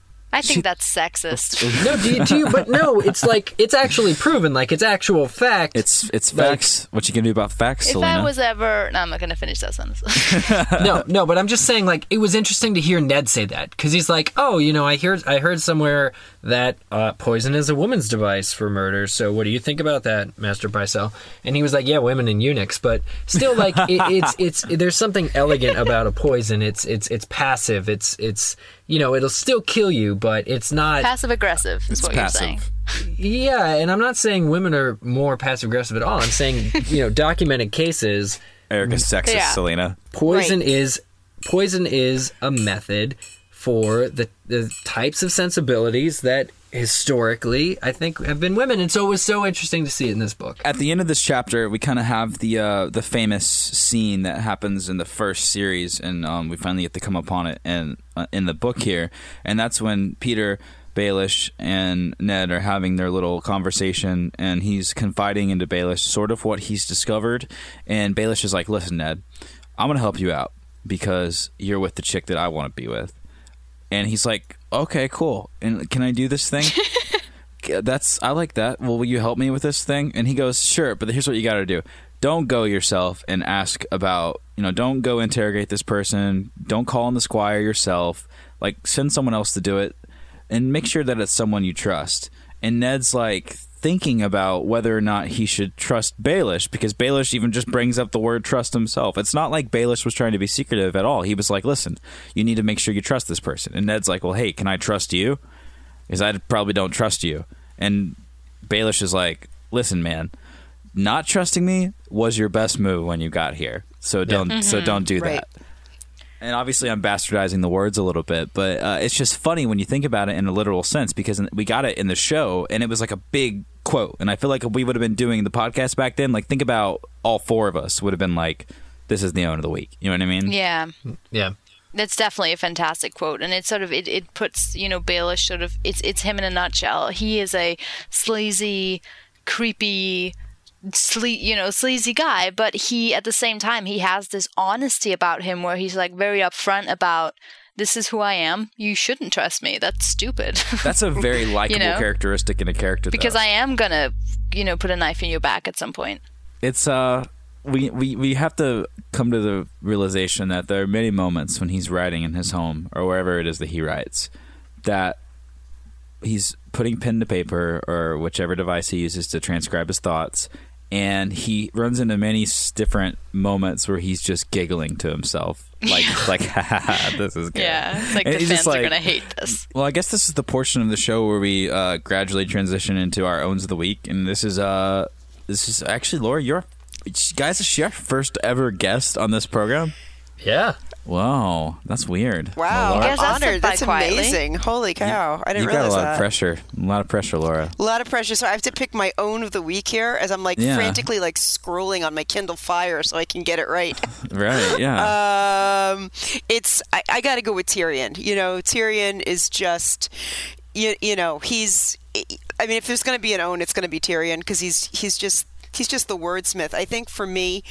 I think that's sexist. No, do you, do you? But no, it's like it's actually proven. Like it's actual fact. It's it's Like- facts. What you can do about facts, If Selena? I was ever, no, I'm not going to finish that sentence. no, no, but I'm just saying, like, it was interesting to hear Ned say that because he's like, oh, you know, I heard, I heard somewhere that uh, poison is a woman's device for murder. So, what do you think about that, Master Pycelle? And he was like, yeah, women and eunuchs, but still, like, it, it's, it's, there's something elegant about a poison. It's, it's, it's passive. It's, it's, you know, it'll still kill you, but it's not. Passive aggressive is it's what passive. you're saying. Yeah, and I'm not saying women are more passive aggressive at all. I'm saying, you know, documented cases. Erica's sexist, Yeah. Selena. Poison Right. is poison is a method for the the types of sensibilities that historically I think have been women, and so it was so interesting to see it in this book. At the end of this chapter, we kind of have the uh, the famous scene that happens in the first series, and um, we finally get to come upon it in uh, in the book here, and that's when Peter, Baelish, and Ned are having their little conversation, and he's confiding into Baelish sort of what he's discovered, and Baelish is like, "Listen, Ned, I'm gonna help you out because you're with the chick that I want to be with," and he's like, "Okay, cool, and can I do this thing?" That's I like that. Well, will you help me with this thing? And he goes, sure, but here's what you got to do. Don't go yourself and ask about, you know, don't go interrogate this person. Don't call in the squire yourself. Like, send someone else to do it and make sure that it's someone you trust. And Ned's like thinking about whether or not he should trust Baelish, because Baelish even just brings up the word trust himself. It's not like Baelish was trying to be secretive at all. He was like, listen, you need to make sure you trust this person. And Ned's like, well, hey, can I trust you? Because I probably don't trust you. And Baelish is like, listen, man, not trusting me was your best move when you got here. So don't so don't do Right. that. And obviously I'm bastardizing the words a little bit, but uh, it's just funny when you think about it in a literal sense, because we got it in the show and it was like a big quote. And I feel like if we would have been doing the podcast back then, like think about all four of us would have been like, this is the own of the week. You know what I mean? Yeah. Yeah. That's definitely a fantastic quote, and it sort of it, it puts, you know, Baelish sort of it's it's him in a nutshell. He is a sleazy, creepy, sle- you know, sleazy guy, but he at the same time he has this honesty about him where he's like very upfront about, this is who I am. You shouldn't trust me. That's stupid. That's a very likable know? characteristic in a character, Because though. I am gonna, you know, put a knife in your back at some point. It's uh we, we we have to come to the realization that there are many moments when he's writing in his home or wherever it is that he writes that he's putting pen to paper or whichever device he uses to transcribe his thoughts, and he runs into many s- different moments where he's just giggling to himself like like ha ha ha, this is good. Yeah, it's like And the he's fans just are like- gonna hate this. Well, I guess this is the portion of the show where we uh, gradually transition into our owns of the week, and this is uh this is actually Laura, you're guys, is she our first ever guest on this program? Yeah. Whoa, that's weird. Wow, You guys I'm asked it honored. by That's quietly. amazing. Holy cow. I didn't You've got a realize lot that. of pressure. A lot of pressure, Laura. A lot of pressure. So I have to pick my own of the week here as I'm like Yeah. frantically like scrolling on my Kindle Fire so I can get it right. Right, yeah. Um, it's I, I got to go with Tyrion. You know, Tyrion is just you, you know he's. I mean, if there's going to be an own, it's going to be Tyrion because he's he's just he's just the wordsmith. I think for me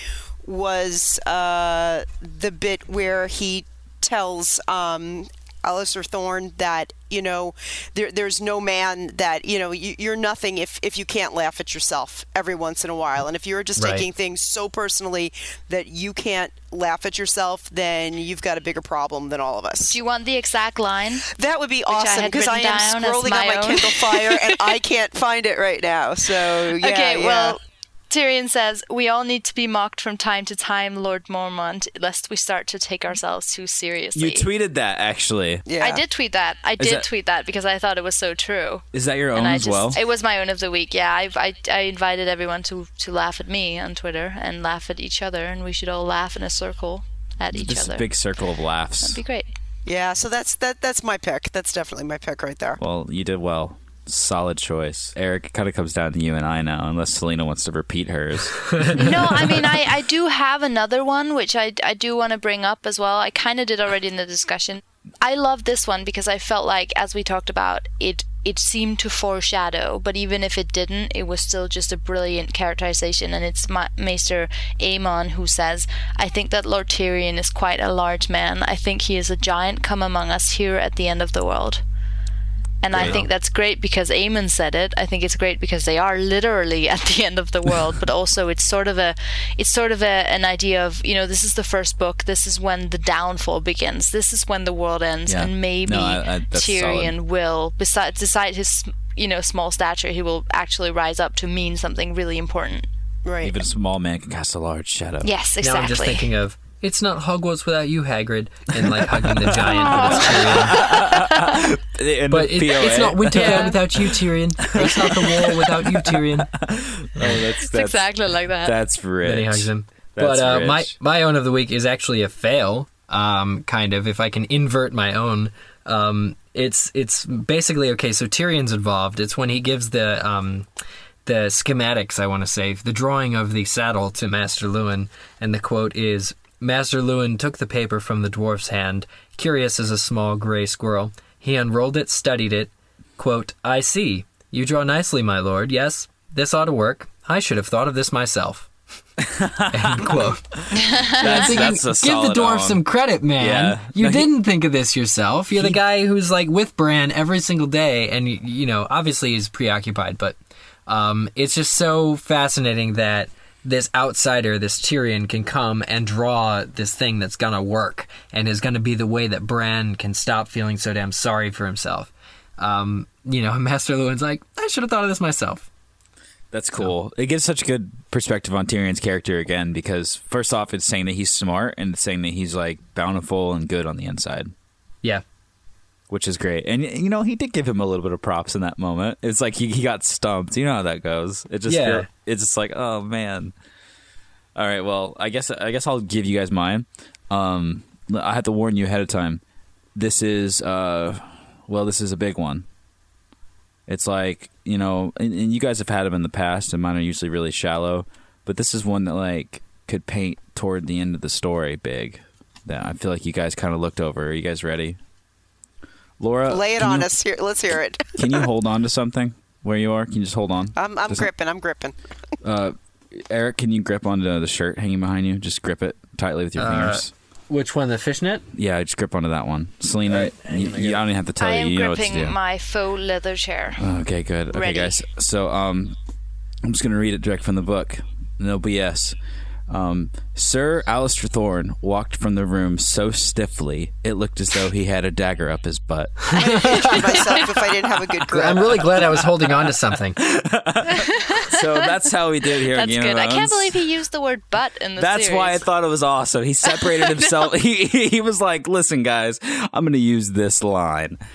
was uh, the bit where he tells um, Alistair Thorne that you know there, there's no man that you know you, you're nothing if if you can't laugh at yourself every once in a while, and if you're just Right. taking things so personally that you can't laugh at yourself, then you've got a bigger problem than all of us. Do you want the exact line? That would be I awesome had because I, written am down as scrolling my on my own. Kindle Fire and I can't find it right now. So yeah, okay, yeah. well, Tyrion says, "We all need to be mocked from time to time, Lord Mormont, lest we start to take ourselves too seriously." You tweeted that, actually. yeah. I did tweet that. I did that- tweet that because I thought it was so true. Is that your own And I as just, well? it was my own of the week. Yeah, I, I, I invited everyone to, to laugh at me on Twitter and laugh at each other, and we should all laugh in a circle at each Just other. a big circle of laughs. That'd be great. Yeah, so that's that. That's my pick. That's definitely my pick right there. Well, you did well. Solid choice. Eric, it kind of comes down to you and I now, unless Selena wants to repeat hers. No, I mean, I, I do have another one, which I, I do want to bring up as well. I kind of did already in the discussion. I love this one because I felt like, as we talked about, it it seemed to foreshadow, but even if it didn't, it was still just a brilliant characterization. And it's Ma- Maester Aemon who says, "I think that Lord Tyrion is quite a large man. I think he is a giant come among us here at the end of the world." And I think that's great because Aemon said it. I think it's great because they are literally at the end of the world, but also it's sort of a, it's sort of a, an idea of, you know, this is the first book. This is when the downfall begins. This is when the world ends, Yeah. and maybe No, I- I- that's Tyrion solid. will, besides, despite his, you know, small stature, he will actually rise up to mean something really important. Right. Even a small man can cast a large shadow. Yes, Now exactly. I'm just thinking of, it's not Hogwarts without you, Hagrid, and like hugging the giant, but it's Tyrion. In But the it, P O A. it's not Winterfell Yeah. without you, Tyrion. It's not the wall without you, Tyrion. Oh, that's, it's that's, exactly like that. that's rich. Then he hugs him. That's but uh, my rich. my own of the week is actually a fail. Um, kind of, if I can invert my own. Um, it's it's basically okay. So Tyrion's involved. It's when he gives the um, the schematics. I want to say the drawing of the saddle to Master Lewin, and the quote is: "Master Lewin took the paper from the dwarf's hand, curious as a small gray squirrel. He unrolled it, studied it. Quote: I see. You draw nicely, my lord. Yes, this ought to work. I should have thought of this myself." End quote. That's, Thinking, that's a give solid the dwarf own. some credit, man. Yeah. You No, he- didn't think of this yourself. You're the guy who's like with Bran every single day, and you, you know, obviously he's preoccupied. But um, it's just so fascinating that this outsider, this Tyrion, can come and draw this thing that's gonna work and is gonna be the way that Bran can stop feeling so damn sorry for himself. Um, you know, Master Lewin's like, I should have thought of this myself. That's cool. It gives such a good perspective on Tyrion's character again, because first off, it's saying that he's smart, and it's saying that he's like bountiful and good on the inside, Yeah. which is great. And y- you know, he did give him a little bit of props in that moment. It's like he, he got stumped. You know how that goes. It just Yeah. feel, it's just like, oh man. All right, well, I guess I guess I'll give you guys mine. Um, I have to warn you ahead of time. This is uh, well, this is a big one. It's like, you know, and, and you guys have had them in the past, and mine are usually really shallow, but this is one that like could paint toward the end of the story big. That I feel like you guys kind of looked over. Are you guys ready? Laura, Lay it can on you- us here. Let's hear it. Can you hold on to something where you are? Can you just hold on? I'm I'm Just- gripping. I'm gripping. Uh, Eric, can you grip onto the shirt hanging behind you? Just grip it tightly with your Uh, fingers. Which one, the fishnet? Yeah, just grip onto that one. Selena, All right, you, hang on, you, I don't even have to tell I you. am You know what to gripping do. my faux leather chair. Okay, good. Okay, Ready. guys. So, um, I'm just going to read it direct from the book. No B S. Um, Sir Alistair Thorne walked from the room so stiffly it looked as though he had a dagger up his butt. I would injure myself if I didn't have a good grip. I'm really glad I was holding on to something. So that's how we did here. That's in Game good. of I can't Thrones. believe he used the word butt in the That's series. why I thought it was awesome. He separated himself. he, he was like, listen, guys, I'm going to use this line.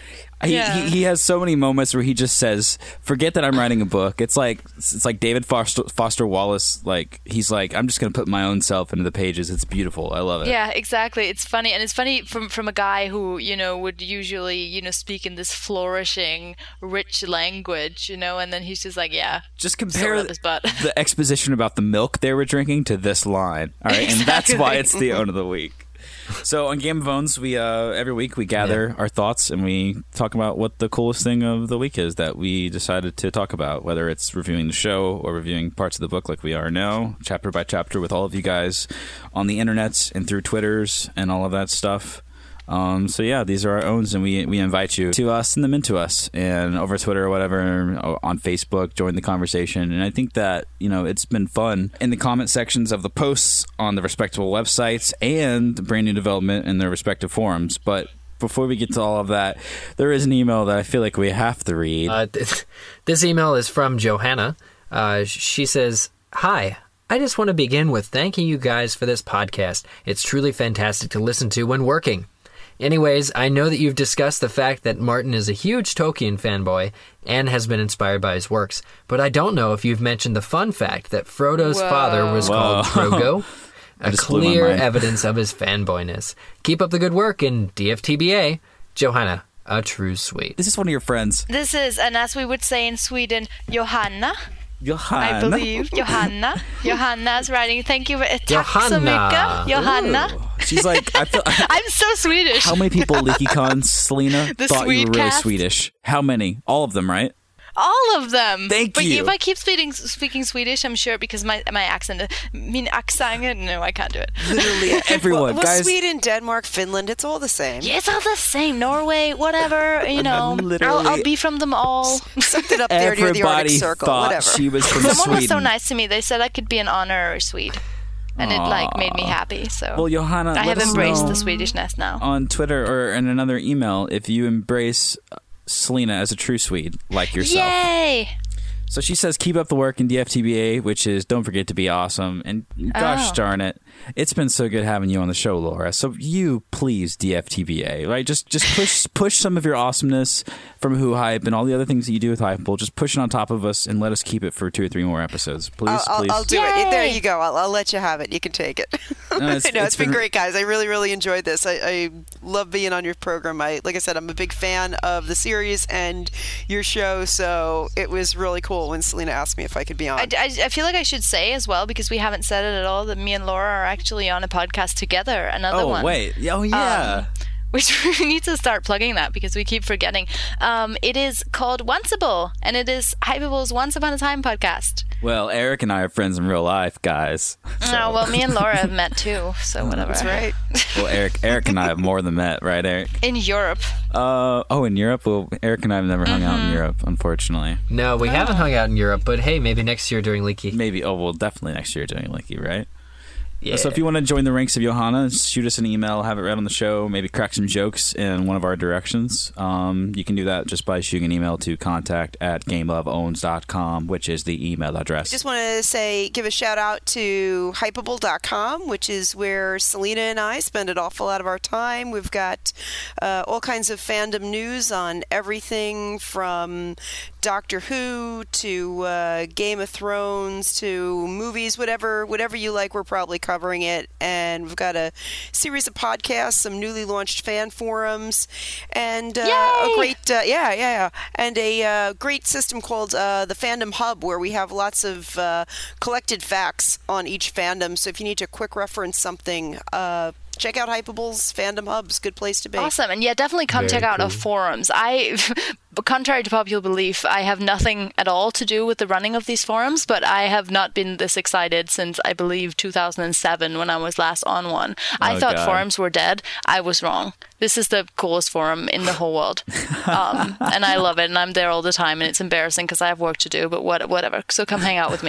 He, Yeah. he he has so many moments where he just says, "Forget that I'm writing a book." It's like it's like David Foster, Foster Wallace. Like he's like, "I'm just going to put my own self into the pages." It's beautiful. I love it. Yeah, exactly. It's funny, and it's funny from from a guy who you know would usually you know speak in this flourishing, rich language, you know, and then he's just like, yeah, Just so compare up his butt. the exposition about the milk they were drinking to this line. All right, and that's why it's the own of the week. So on Game of Owns, we uh, every week we gather Yeah. our thoughts and we talk about what the coolest thing of the week is that we decided to talk about, whether it's reviewing the show or reviewing parts of the book like we are now, chapter by chapter with all of you guys on the internets and through Twitters and all of that stuff. Um, so yeah, these are our owns, and we we invite you to uh, send them in to us, and over Twitter or whatever, or on Facebook, join the conversation. And I think that you know it's been fun in the comment sections of the posts on the respectable websites and brand new development in their respective forums. But before we get to all of that, there is an email that I feel like we have to read. Uh, th- this email is from Johanna. Uh, she says, "Hi. I just want to begin with thanking you guys for this podcast. It's truly fantastic to listen to when working. Anyways, I know that you've discussed the fact that Martin is a huge Tolkien fanboy and has been inspired by his works, but I don't know if you've mentioned the fun fact that Frodo's Whoa. father was called Whoa. Drogo, a just blew my clear mind. evidence of his fanboyness. Keep up the good work, and D F T B A, Johanna, a true sweet." This is one of your friends, This is, and as we would say in Sweden, Johanna. Johanna. I believe Johanna. Johanna's writing. Thank you. Tack så Johanna. mycket, Johanna. Ooh. She's like, I feel. I'm so Swedish. How many people at LeakyCon, Selena, The thought you were really Swedecast? Swedish? How many? All of them, right? All of them. Thank but you. if I keep speaking speaking Swedish, I'm sure because my my accent, min accent. No, I can't do it. Literally everyone, Well, well, guys. Sweden, Denmark, Finland, it's all the same. Yeah, it's all the same. Norway, whatever. You know, I'll, Literally- I'll be from them all. Something up there near the Arctic Everybody Circle, thought whatever. she was from Someone Sweden. was so nice to me. They said I could be an honorary Swede, and it like made me happy. So Well, Johanna, I let have us embraced know the Swedishness now. on Twitter or in another email if you embrace Selena as a true Swede like yourself. Yay! So she says, keep up the work in D F T B A, which is don't forget to be awesome. And gosh Oh. darn it, it's been so good having you on the show, Laura. So you please D F T B A, right? Just just push push some of your awesomeness from Who Hype and all the other things that you do with Hypeable. Just push it on top of us and let us keep it for two or three more episodes, please. I'll, I'll, please. I'll do Yay! it. There you go. I'll, I'll let you have it. You can take it. No, No, it's- it's, it's been, been- great, guys. I really, really enjoyed this. I, I love being on your program. I, like I said, I'm a big fan of the series and your show, so it was really cool when Selena asked me if I could be on. I, I, I feel like I should say as well, because we haven't said it at all, that me and Laura are actually on a podcast together. Another oh, one. wait. Oh, yeah. Um, which we need to start plugging that because we keep forgetting. Um, it is called Onceable, and it is Hypeable's Once Upon a Time podcast. Well, Eric and I are friends in real life, guys. So- Oh, well, me and Laura have met too, so whatever. That's right. well, Eric, Eric and I have more than met, right, Eric? In Europe. Uh, oh, in Europe? Well, Eric and I have never hung out Mm-hmm. in Europe, unfortunately. No, we haven't hung out in Europe, but hey, maybe next year during Leaky. Maybe, oh, well, definitely next year doing Licky, right? Yeah. So if you want to join the ranks of Johanna, shoot us an email, have it read on the show, maybe crack some jokes in one of our directions. Um, you can do that just by shooting an email to contact at gameofowns dot com, which is the email address. Just want to say, give a shout out to hypeable dot com, which is where Selena and I spend an awful lot of our time. We've got uh, all kinds of fandom news on everything from Doctor Who to uh, Game of Thrones to movies, whatever, whatever you like, we're probably covering it. And we've got a series of podcasts, some newly launched fan forums, and uh, a Yay! great, uh, yeah, yeah, yeah, and a uh, great system called uh, the Fandom Hub, where we have lots of uh, collected facts on each fandom. So if you need to quick reference something, uh, check out Hypeable's Fandom Hub's good place to be. Awesome. And yeah, definitely come Very check out our cool. forums. I, but contrary to popular belief, I have nothing at all to do with the running of these forums, but I have not been this excited since, I believe, two thousand seven when I was last on one. I Oh, thought God. forums were dead. I was wrong. This is the coolest forum in the whole world. Um, and I love it, and I'm there all the time, and it's embarrassing because I have work to do, but what, whatever. So come hang out with me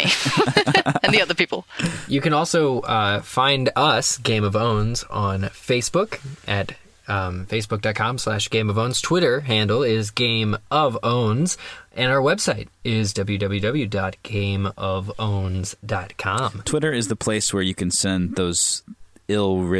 and the other people. You can also uh, find us, Game of Owns, on Facebook at um, facebook.com slash Game of Owns. Twitter handle is Game of Owns. And our website is w w w dot game of owns dot com. Twitter is the place where you can send those ill-ridden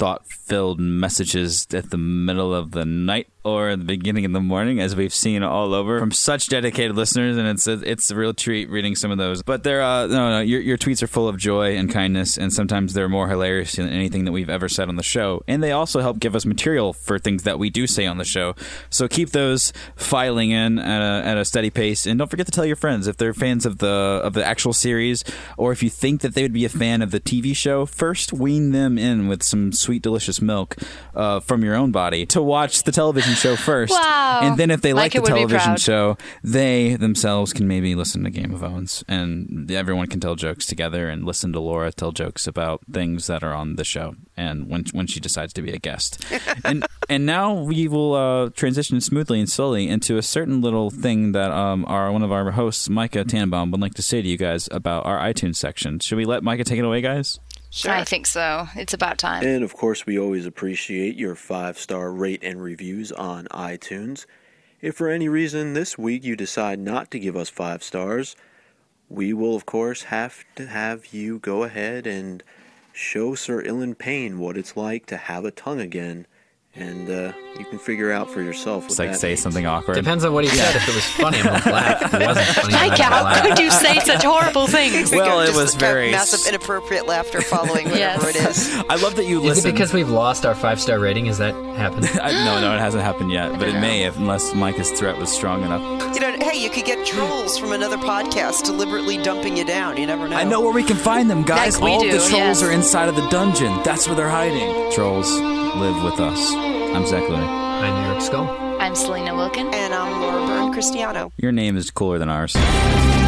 thought-filled messages at the middle of the night or the beginning of the morning, as we've seen all over from such dedicated listeners, and it's a, it's a real treat reading some of those. But they're uh, no, no, your your tweets are full of joy and kindness, and sometimes they're more hilarious than anything that we've ever said on the show. And they also help give us material for things that we do say on the show. So keep those filing in at a, at a steady pace, and don't forget to tell your friends if they're fans of the of the actual series, or if you think that they would be a fan of the T V show. First, wean them in with some sweet, delicious milk uh, from your own body to watch the television show first. Wow. And then if they like Micah the would be television proud. show, they themselves can maybe listen to Game of Thrones, and everyone can tell jokes together and listen to Laura tell jokes about things that are on the show, and when when she decides to be a guest. and and now we will uh, transition smoothly and slowly into a certain little thing that um, our one of our hosts, Micah Tannenbaum, would like to say to you guys about our iTunes section. Should we let Micah take it away, guys? Sure. I think so. It's about time. And of course, we always appreciate your five-star rate and reviews on iTunes. If for any reason this week you decide not to give us five stars, we will of course have to have you go ahead and show Sir Ilan Payne what it's like to have a tongue again. And uh, you can figure out for yourself what It's like that say means. something awkward. Depends on what he said. If it was funny, I'm gonna laugh. If it wasn't funny, I'm Micah, not gonna how laugh. could you say such horrible things? Well, it Just was a very massive inappropriate laughter following whatever Yes. it is. I love that you Is listen. it because we've lost our five star rating? Has that happened? I, no, no, it hasn't happened yet, but it may if, unless Micah's threat was strong enough. You know, hey, you could get trolls from another podcast deliberately dumping you down. You never know. I know where we can find them, guys. Like we All do, the trolls yes. are inside of the dungeon. That's where they're hiding. Trolls, live with us. I'm Zach Louie. I'm Eric Skull. I'm Selena Wilkin. And I'm Laura Byrne Cristiano. Your name is cooler than ours.